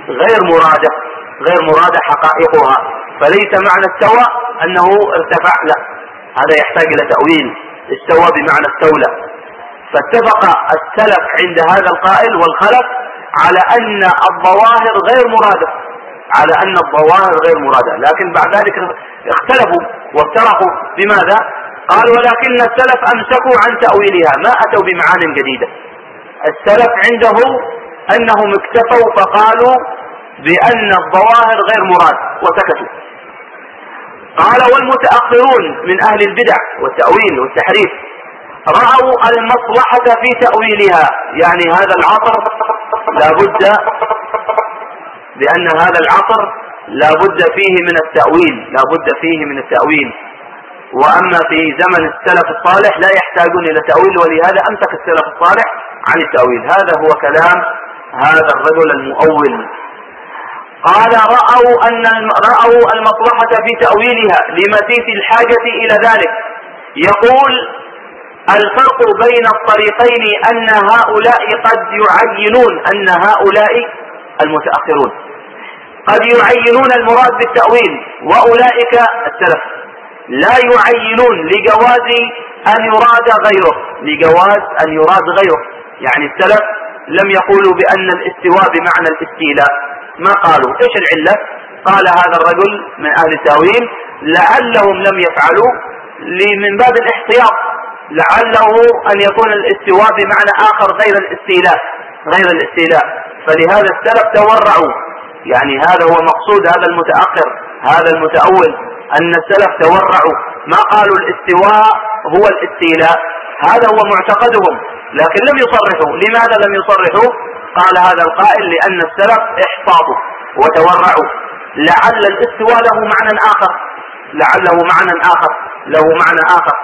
غير مرادة حقائقها، فليس معنى استوى أنه ارتفع، لا، هذا يحتاج إلى تأويل، استوى بمعنى استولى. فاتفق السلف عند هذا القائل والخلف على أن الظواهر غير مرادة، على أن الظواهر غير مرادة، لكن بعد ذلك اختلفوا وافترقوا. بماذا؟ قال ولكن السلف أمسكوا عن تأويلها، ما أتوا بمعان جديدة. السلف عنده أنهم اكتفوا فقالوا بأن الظواهر غير مراد وسكتوا. قال والمتأخرون من أهل البدع والتأويل والتحريف رأوا المصلحة في تأويلها، يعني هذا العصر لابد، لأن هذا العصر لابد فيه من التأويل، لابد فيه من التأويل، وأما في زمن السلف الصالح لا يحتاجون إلى تأويل، ولهذا أمسك السلف الصالح عن التأويل. هذا هو كلام هذا الرجل المؤول. قال رأوا المصلحة في تأويلها لمسيس الحاجة إلى ذلك. يقول الفرق بين الطريقين أن هؤلاء قد يعينون، أن هؤلاء المتأخرون قد يعينون المراد بالتأويل، وأولئك السلف لا يعينون لجواز أن يراد غيره، لجواز أن يراد غيره. يعني السلف لم يقولوا بأن الاستواء بمعنى الاستيلاء، ما قالوا. إيش العلة؟ قال هذا الرجل من أهل التأويل لعلهم لم يفعلوا من باب الاحتياط، لعله أن يكون الاستواء بمعنى آخر غير الاستيلاء، غير الاستيلاء، فلهذا السلف تورعوا. يعني هذا هو مقصود هذا المتأخر، هذا المتأول، أن السلف تورعوا، ما قالوا الاستواء هو الاستيلاء، هذا هو معتقدهم، لكن لم يصرحوا. لماذا لم يصرحوا؟ قال هذا القائل لأن السلف احتاطوا وتورعوا، لعل الاستواء له معنى آخر، لعله معنى آخر، له معنى آخر.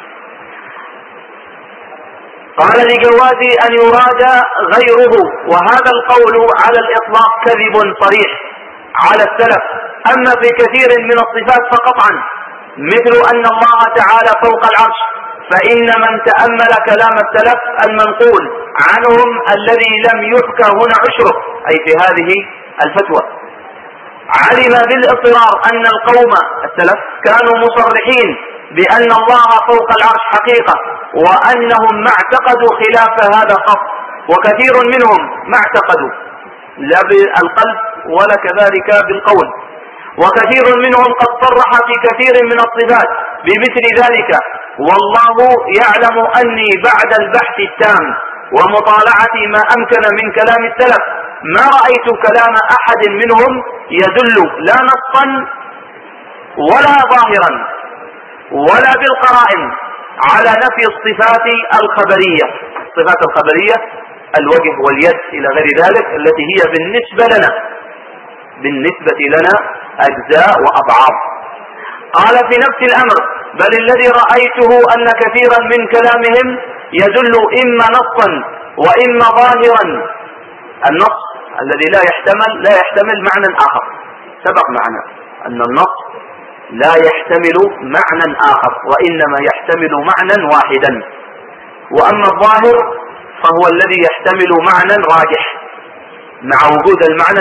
قال لجواز أن يراد غيره، وهذا القول على الإطلاق كذب صريح على السلف. أما في كثير من الصفات فقطعا، مثل أن الله تعالى فوق العرش، فإن من تأمل كلام السلف المنقول عنهم الذي لم يحكى هنا عشره، أي في هذه الفتوى، علم بالاضطرار أن القوم السلف كانوا مصرحين بأن الله فوق العرش حقيقة، وأنهم ما اعتقدوا خلاف هذا قط، وكثير منهم ما اعتقدوا لا بالقلب ولا كذلك بالقول، وكثير منهم قد صرح في كثير من الصفات بمثل ذلك. والله يعلم أني بعد البحث التام ومطالعة ما أمكن من كلام السلف ما رأيت كلام أحد منهم يدل لا نصا ولا ظاهرا ولا بالقرائن على نفي الصفات الخبرية. الصفات الخبرية الوجه واليد إلى غير ذلك، التي هي بالنسبة لنا أجزاء وأضعاف. قال في نفس الأمر: بل الذي رأيته أن كثيرا من كلامهم يدل إما نصا وإما ظاهرا. النص الذي لا يحتمل معنى آخر، سبق معنا أن النص لا يحتمل معنى آخر، وإنما يحتمل معنى واحدا. وأما الظاهر فهو الذي يحتمل معنى راجح مع وجود المعنى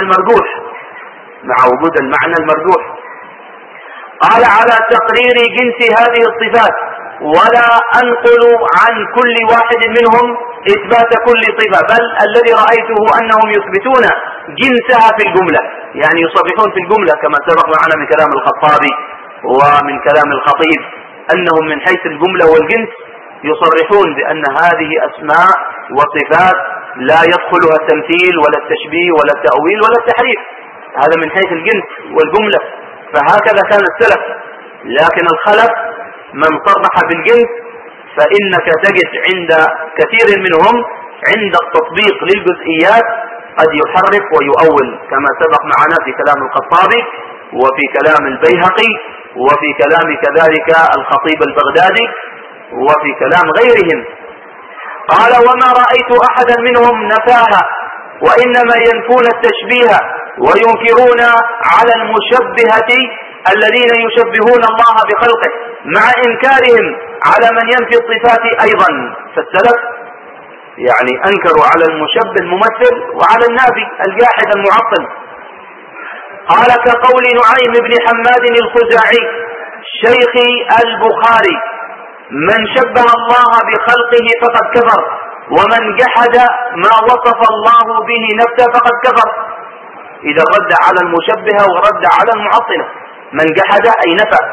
المرجوح. قال: على تقرير جنس هذه الصفات، ولا أنقل عن كل واحد منهم إثبات كل صفة، بل الذي رأيته أنهم يثبتون جنسها في الجملة، يعني يصرحون في الجملة كما سبق معنا من كلام الخطابي ومن كلام الخطيب، أنهم من حيث الجملة والجنس يصرحون بأن هذه أسماء وصفات لا يدخلها التمثيل ولا التشبيه ولا التأويل ولا التحريف، هذا من حيث الجنس والجملة. فهكذا كان السلف. لكن الخلف من صرح بالجنس فإنك تجد عند كثير منهم عند التطبيق للجزئيات قد يحرف ويؤول، كما سبق معنا في كلام الخطابي وفي كلام البيهقي وفي كلام كذلك الخطيب البغدادي وفي كلام غيرهم. قال: وما رأيت أحدا منهم نفاها، وإنما ينفون التشبيه وينكرون على المشبهة الذين يشبهون الله بخلقه، مع إنكارهم على من ينفي الصفات أيضا. فالسلف يعني أنكروا على المشبه الممثل وعلى النافي الجاحد المعطل. قال: كقول نعيم بن حماد الخزاعي شيخ البخاري: من شبه الله بخلقه فقد كفر، ومن جحد ما وصف الله به نفسه فقد كفر. إذا رد على المشبهة ورد على المعطلة، من جحد أي نفى.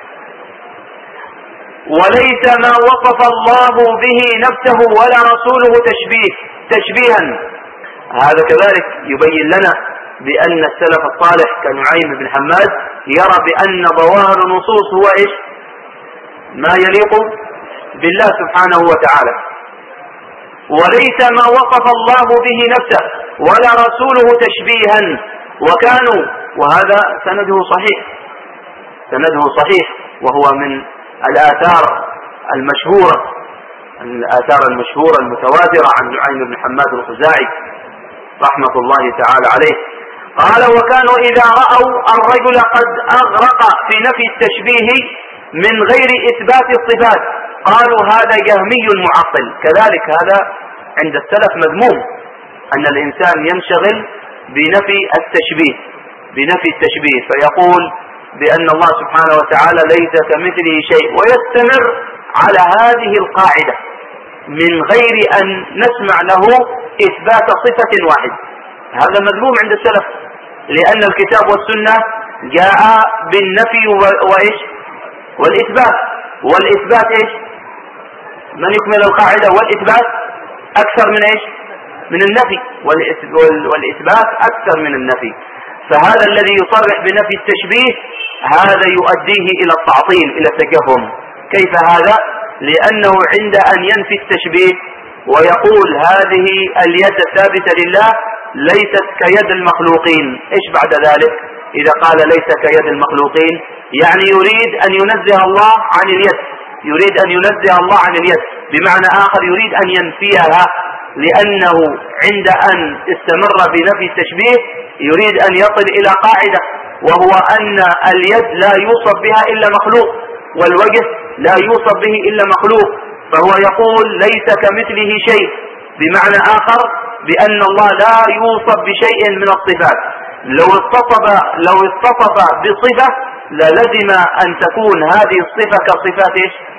وليس ما وصف الله به نفسه ولا رسوله تشبيها. هذا كذلك يبين لنا بأن السلف الصالح كنعيم بن حماد يرى بأن ظواهر النصوص هو إيش؟ ما يليق بالله سبحانه وتعالى. وليس ما وصف الله به نفسه ولا رسوله تشبيها. وكانوا، وهذا سنده صحيح، وهو من الآثار المشهورة المتواترة عن نعيم بن حماد الخزاعي رحمة الله تعالى عليه. قال: وكانوا إذا رأوا الرجل قد أغرق في نفي التشبيه من غير إثبات الصفات قالوا هذا جهمي معطل. كذلك هذا عند السلف مذموم، أن الإنسان ينشغل بنفي التشبيه فيقول بأن الله سبحانه وتعالى ليس كمثله شيء، ويستمر على هذه القاعدة من غير أن نسمع له إثبات صفة واحد. هذا مذموم عند السلف، لأن الكتاب والسنة جاء بالنفي وإيش؟ والإثبات إيش؟ من يكمل القاعدة؟ والإثبات أكثر من إيش؟ من النفي، والإثبات أكثر من النفي. فهذا الذي يصرح بنفي التشبيه هذا يؤديه إلى التعطيل، إلى التجهم. كيف هذا؟ لأنه عند أن ينفي التشبيه ويقول هذه اليد الثابتة لله ليست كيد المخلوقين. إيش بعد ذلك إذا قال ليس كيد المخلوقين؟ يعني يريد أن ينزه الله عن اليد، يريد أن ينزه الله عن اليد، بمعنى آخر يريد أن ينفيها، لأنه عند أن استمر بنفي التشبيه يريد أن يصل إلى قاعدة، وهو أن اليد لا يوصف بها إلا مخلوق، والوجه لا يوصف به إلا مخلوق، فهو يقول ليس كمثله شيء، بمعنى آخر بأن الله لا يوصف بشيء من الصفات. لو اتصف بصفة للزم أن تكون هذه الصفة كصفات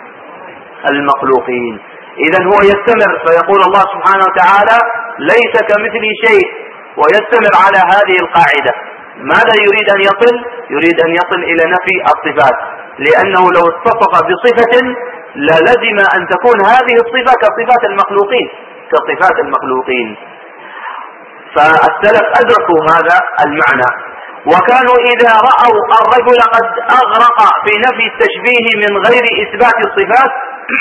المخلوقين. إذا هو يستمر فيقول الله سبحانه وتعالى ليس كمثله شيء، ويستمر على هذه القاعدة. ماذا يريد أن يصل؟ يريد أن يصل إلى نفي الصفات، لأنه لو اتصف بصفة للزم أن تكون هذه الصفة كصفات المخلوقين. فالسلف أدركوا هذا المعنى، وكانوا إذا رأوا الرجل قد أغرق في نفي التشبيه من غير إثبات الصفات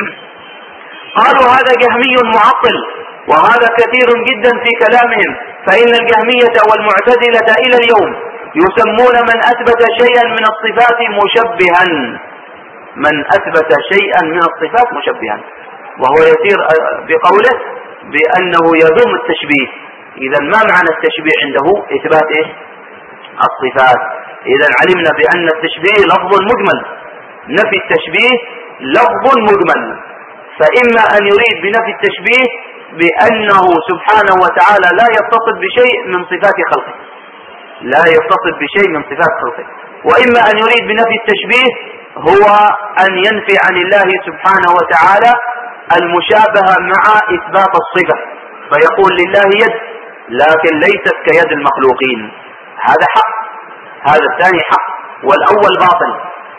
قالوا هذا جهمي معطل، وهذا كثير جدا في كلامهم، فإن الجهمية والمعتزلة إلى اليوم يسمون من أثبت شيئا من الصفات مشبها، من أثبت شيئا من الصفات مشبها، وهو يسير بقوله بأنه يذم التشبيه. إذا ما معنى التشبيه عنده؟ إثبات الصفات. إذا علمنا بأن التشبيه لفظ مجمل، نفي التشبيه لفظ مجمل، فإما أن يريد بنفي التشبيه بأنه سبحانه وتعالى لا يتصف بشيء من صفات خلقه، لا يتصف بشيء من صفات خلقه، وإما أن يريد بنفي التشبيه هو أن ينفي عن الله سبحانه وتعالى المشابهة مع إثبات الصفة، فيقول لله يد لكن ليست كيد المخلوقين. هذا حق، هذا الثاني حق، والأول باطل.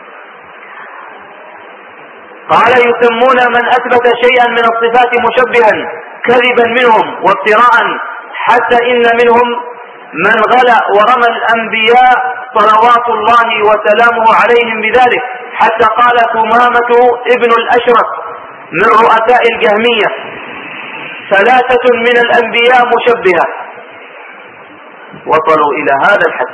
قال يسمون من أثبت شيئا من الصفات مشبها كذبا منهم وافتراء، حتى إن منهم من غلا ورمى الأنبياء صلوات الله وسلامه عليهم بذلك، حتى قال ثمامة ابن الأشرف من رؤساء الجهمية 3 من الأنبياء مشبهة، وصلوا إلى هذا الحد.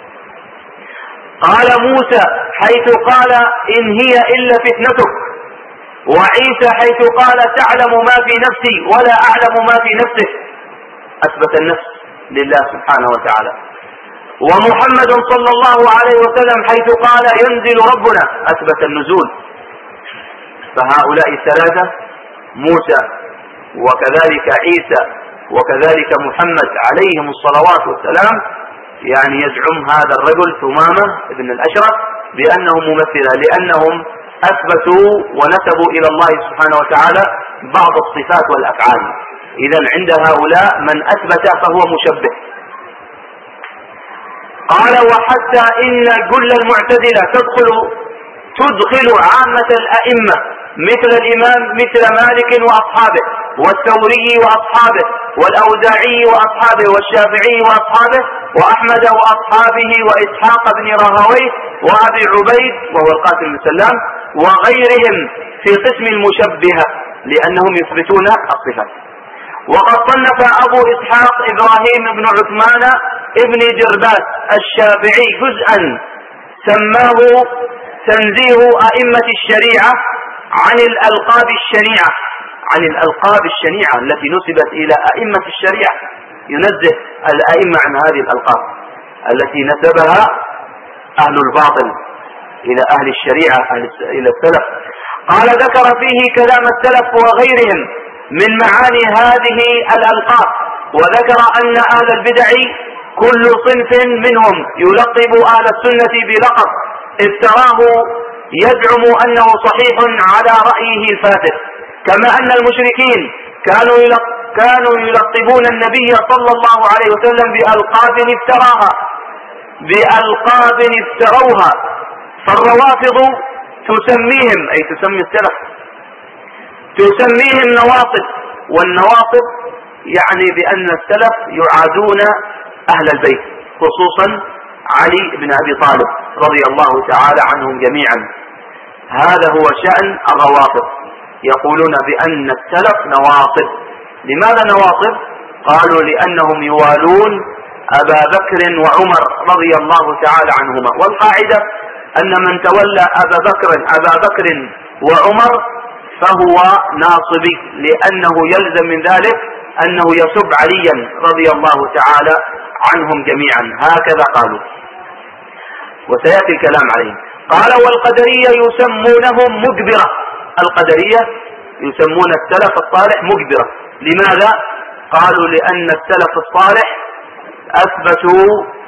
قال موسى حيث قال إن هي إلا فتنتك، وعيسى حيث قال تعلم ما في نفسي ولا أعلم ما في نفسك، أثبت النفس لله سبحانه وتعالى. ومحمد صلى الله عليه وسلم حيث قال ينزل ربنا، أثبت النزول. فهؤلاء 3 موسى وكذلك عيسى وكذلك محمد عليهم الصلوات والسلام، يعني يزعم هذا الرجل ثمامة ابن الأشرف بأنهم ممثلة، لأنهم أثبتوا ونسبوا إلى الله سبحانه وتعالى بعض الصفات والأفعال. إذا عند هؤلاء من أثبت فهو مشبه. قال وحتى إن كل المعتزلة تدخل عامة الأئمة مثل الإمام مثل مالك وأصحابه، والثوري وأصحابه، والأوزاعي وأصحابه، والشافعي وأصحابه، وأحمد وأصحابه، وإسحاق بن راهويه، وأبي عبيد وهو القاسم بن سلام، وغيرهم في قسم المشبهة، لأنهم يثبتون الصفات. وقد صنف أبو إسحاق إبراهيم بن عثمان ابن درباس الشافعي جزءا سماه تنزيه أئمة الشريعة عن الألقاب الشنيعة، عن الألقاب الشنيعة التي نسبت إلى أئمة الشريعة، ينزه الأئمة عن هذه الألقاب التي نسبها أهل الباطل إلى أهل الشريعة إلى السلف. قال ذكر فيه كلام السلف وغيرهم من معاني هذه الألقاب، وذكر أن أهل البدع كل صنف منهم يلقب أهل السنة بلقب افتراه يزعم أنه صحيح على رأيه الفاسد، كما أن المشركين كانوا يلقبون النبي صلى الله عليه وسلم بألقاب افتروها. فالروافض تسميهم، أي تسمي السلف، تسميهم نواصب، والنواصب يعني بأن السلف يعادون أهل البيت، خصوصا علي بن أبي طالب رضي الله تعالى عنهم جميعا. هذا هو شأن الروافض، يقولون بأن السلف نواصب، لماذا نواصب؟ قالوا لأنهم يوالون أبا بكر وعمر رضي الله تعالى عنهما. والقاعدة أن من تولى أبا بكر وعمر فهو ناصبي، لأنه يلزم من ذلك أنه يسب عليا رضي الله تعالى عنهم جميعا. هكذا قالوا، وسيأتي الكلام عليهم. قال والقدرية يسمونهم مجبرة. القدرية يسمون السلف الصالح مجبرة. لماذا؟ قالوا لأن السلف الصالح أثبتوا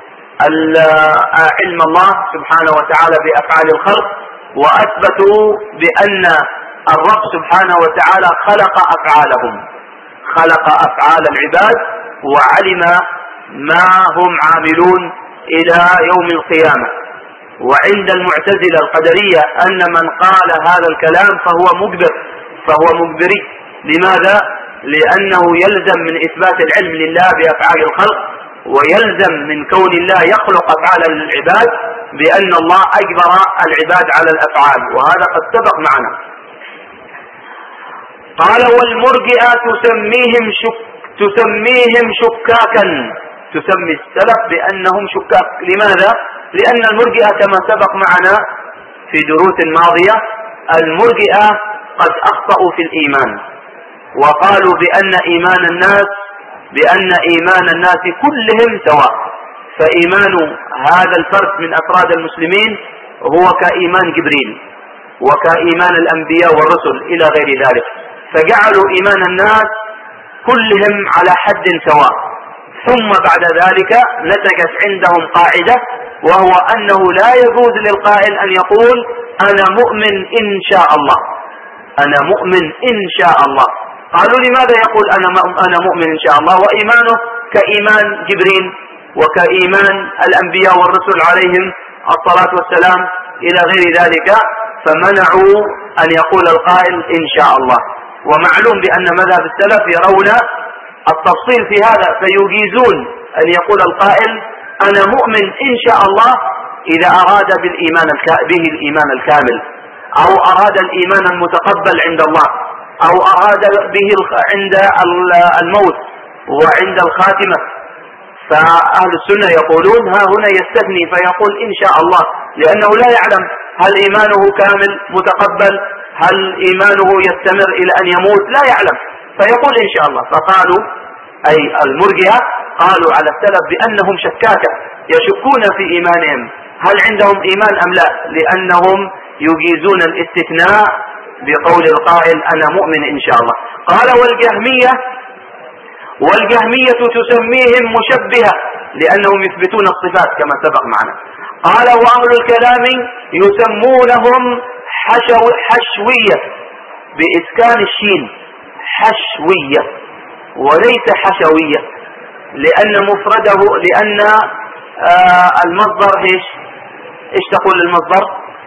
علم الله سبحانه وتعالى بأفعال الخلق، وأثبتوا بأن الرب سبحانه وتعالى خلق أفعالهم، خلق أفعال العباد وعلم ما هم عاملون إلى يوم القيامة. وعند المعتزلة القدرية أن من قال هذا الكلام فهو مجبر، فهو مجبري. لماذا؟ لأنه يلزم من إثبات العلم لله بأفعال الخلق، ويلزم من كون الله يخلق أفعال العباد بأن الله أجبر العباد على الأفعال، وهذا قد سبق معنا. قال والمرجئة تسميهم شكاكا، تسمي السلف بأنهم شكاك. لماذا؟ لأن المرجئة كما سبق معنا في دروس ماضية المرجئة قد أخطأوا في الإيمان، وقالوا بأن إيمان الناس كلهم سواء، فإيمان هذا الفرد من أفراد المسلمين هو كإيمان جبريل وكإيمان الأنبياء والرسل إلى غير ذلك، فجعلوا إيمان الناس كلهم على حد سواء. ثم بعد ذلك نتجت عندهم قاعدة، وهو أنه لا يجوز للقائل أن يقول أنا مؤمن إن شاء الله، أنا مؤمن إن شاء الله. قالوا لماذا يقول أنا مؤمن إن شاء الله وإيمانه كإيمان جبريل وكإيمان الأنبياء والرسل عليهم الصلاة والسلام إلى غير ذلك؟ فمنعوا أن يقول القائل إن شاء الله. ومعلوم بأن مذهب السلف يرون التفصيل في هذا، فيجيزون أن يقول القائل أنا مؤمن إن شاء الله إذا أراد به الإيمان الكامل، أو أراد الإيمان المتقبل عند الله، أو أراد به عند الموت وعند الخاتمة. فأهل السنة يقولون ها هنا يستثني فيقول إن شاء الله، لأنه لا يعلم هل إيمانه كامل متقبل، هل إيمانه يستمر إلى أن يموت، لا يعلم، فيقول إن شاء الله. فقالوا أي المرجئة قالوا على السلف بأنهم شكاكة، يشكون في إيمانهم هل عندهم إيمان أم لا، لأنهم يجيزون الاستثناء بقول القائل أنا مؤمن إن شاء الله. قال والجهمية تسميهم مشبهة لأنهم يثبتون الصفات كما سبق معنا. قال وأهل الكلام يسمونهم حشوية بإسكان الشين، حشوية وليس حشوية، لأن مفرده لأن المصدر إيش تقول المصدر؟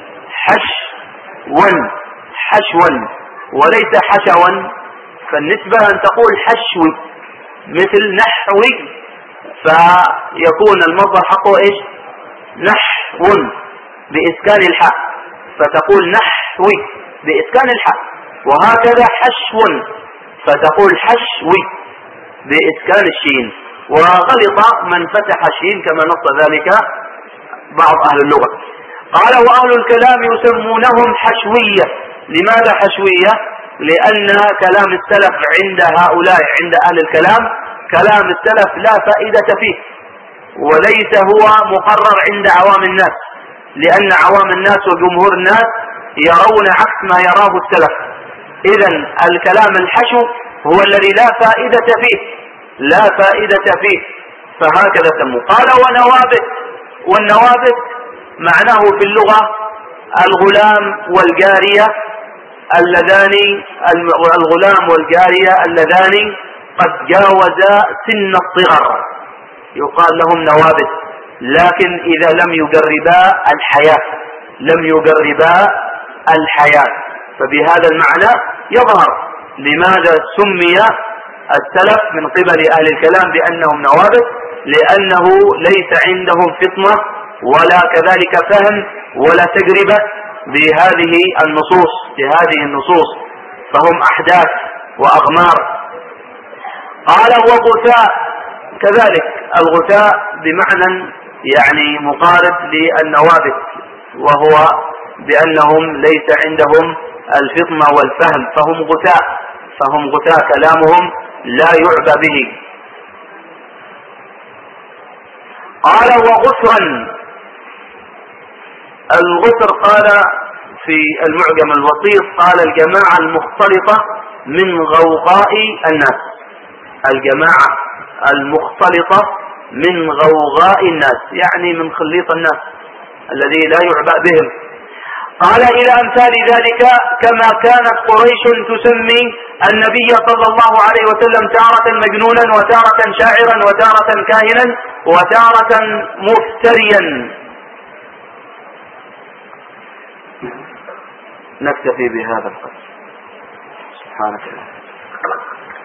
حشوا وليس حشوا، فالنسبة أن تقول حشوي مثل نحوي، فيكون المصدر حقه إيش؟ نحو بإسكان الحاء، فتقول نحوي بإسكان الحاء، وهكذا حشو فتقول حشوي بإسكان الشين. وغلط من فتح الشين كما نص ذلك بعض أهل اللغة. قال وأهل الكلام يسمونهم حشوية. لماذا حشوية؟ لأن كلام السلف عند هؤلاء عند أهل الكلام كلام السلف لا فائدة فيه، وليس هو مقرر عند عوام الناس، لأن عوام الناس وجمهور الناس يرون عكس ما يراه السلف. إذن الكلام الحشو هو الذي لا فائدة فيه، لا فائدة فيه، فهكذا سموه. قال والنوابت معناه في اللغة الغلام والجارية اللذان قد جاوزا سن الصغر، يقال لهم نوابت، لكن إذا لم يجربا الحياة، فبهذا المعنى يظهر لماذا سمي السلف من قبل أهل الكلام بأنهم نوابت، لأنه ليس عندهم فطنة ولا كذلك فهم ولا تجربة بهذه النصوص، فهم أحداث وأغمار. قال وغثاء كذلك، الغثاء بمعنى يعني مقارب للنوابت، وهو بأنهم ليس عندهم الفطنة والفهم، فهم غثاء كلامهم لا يعبى به. قال وغثرا، الغثر قال في المعجم الوسيط قال الجماعة المختلطة من غوغاء الناس، الجماعة المختلطة من غوغاء الناس يعني من خليط الناس الذي لا يعبأ بهم. قال إلى أمثال ذلك كما كانت قريش تسمي النبي صلى الله عليه وسلم تارة مجنونا وتارة شاعرا وتارة كاهنا وتارة مفتريا. نكتفي بهذا القدر. سبحانك.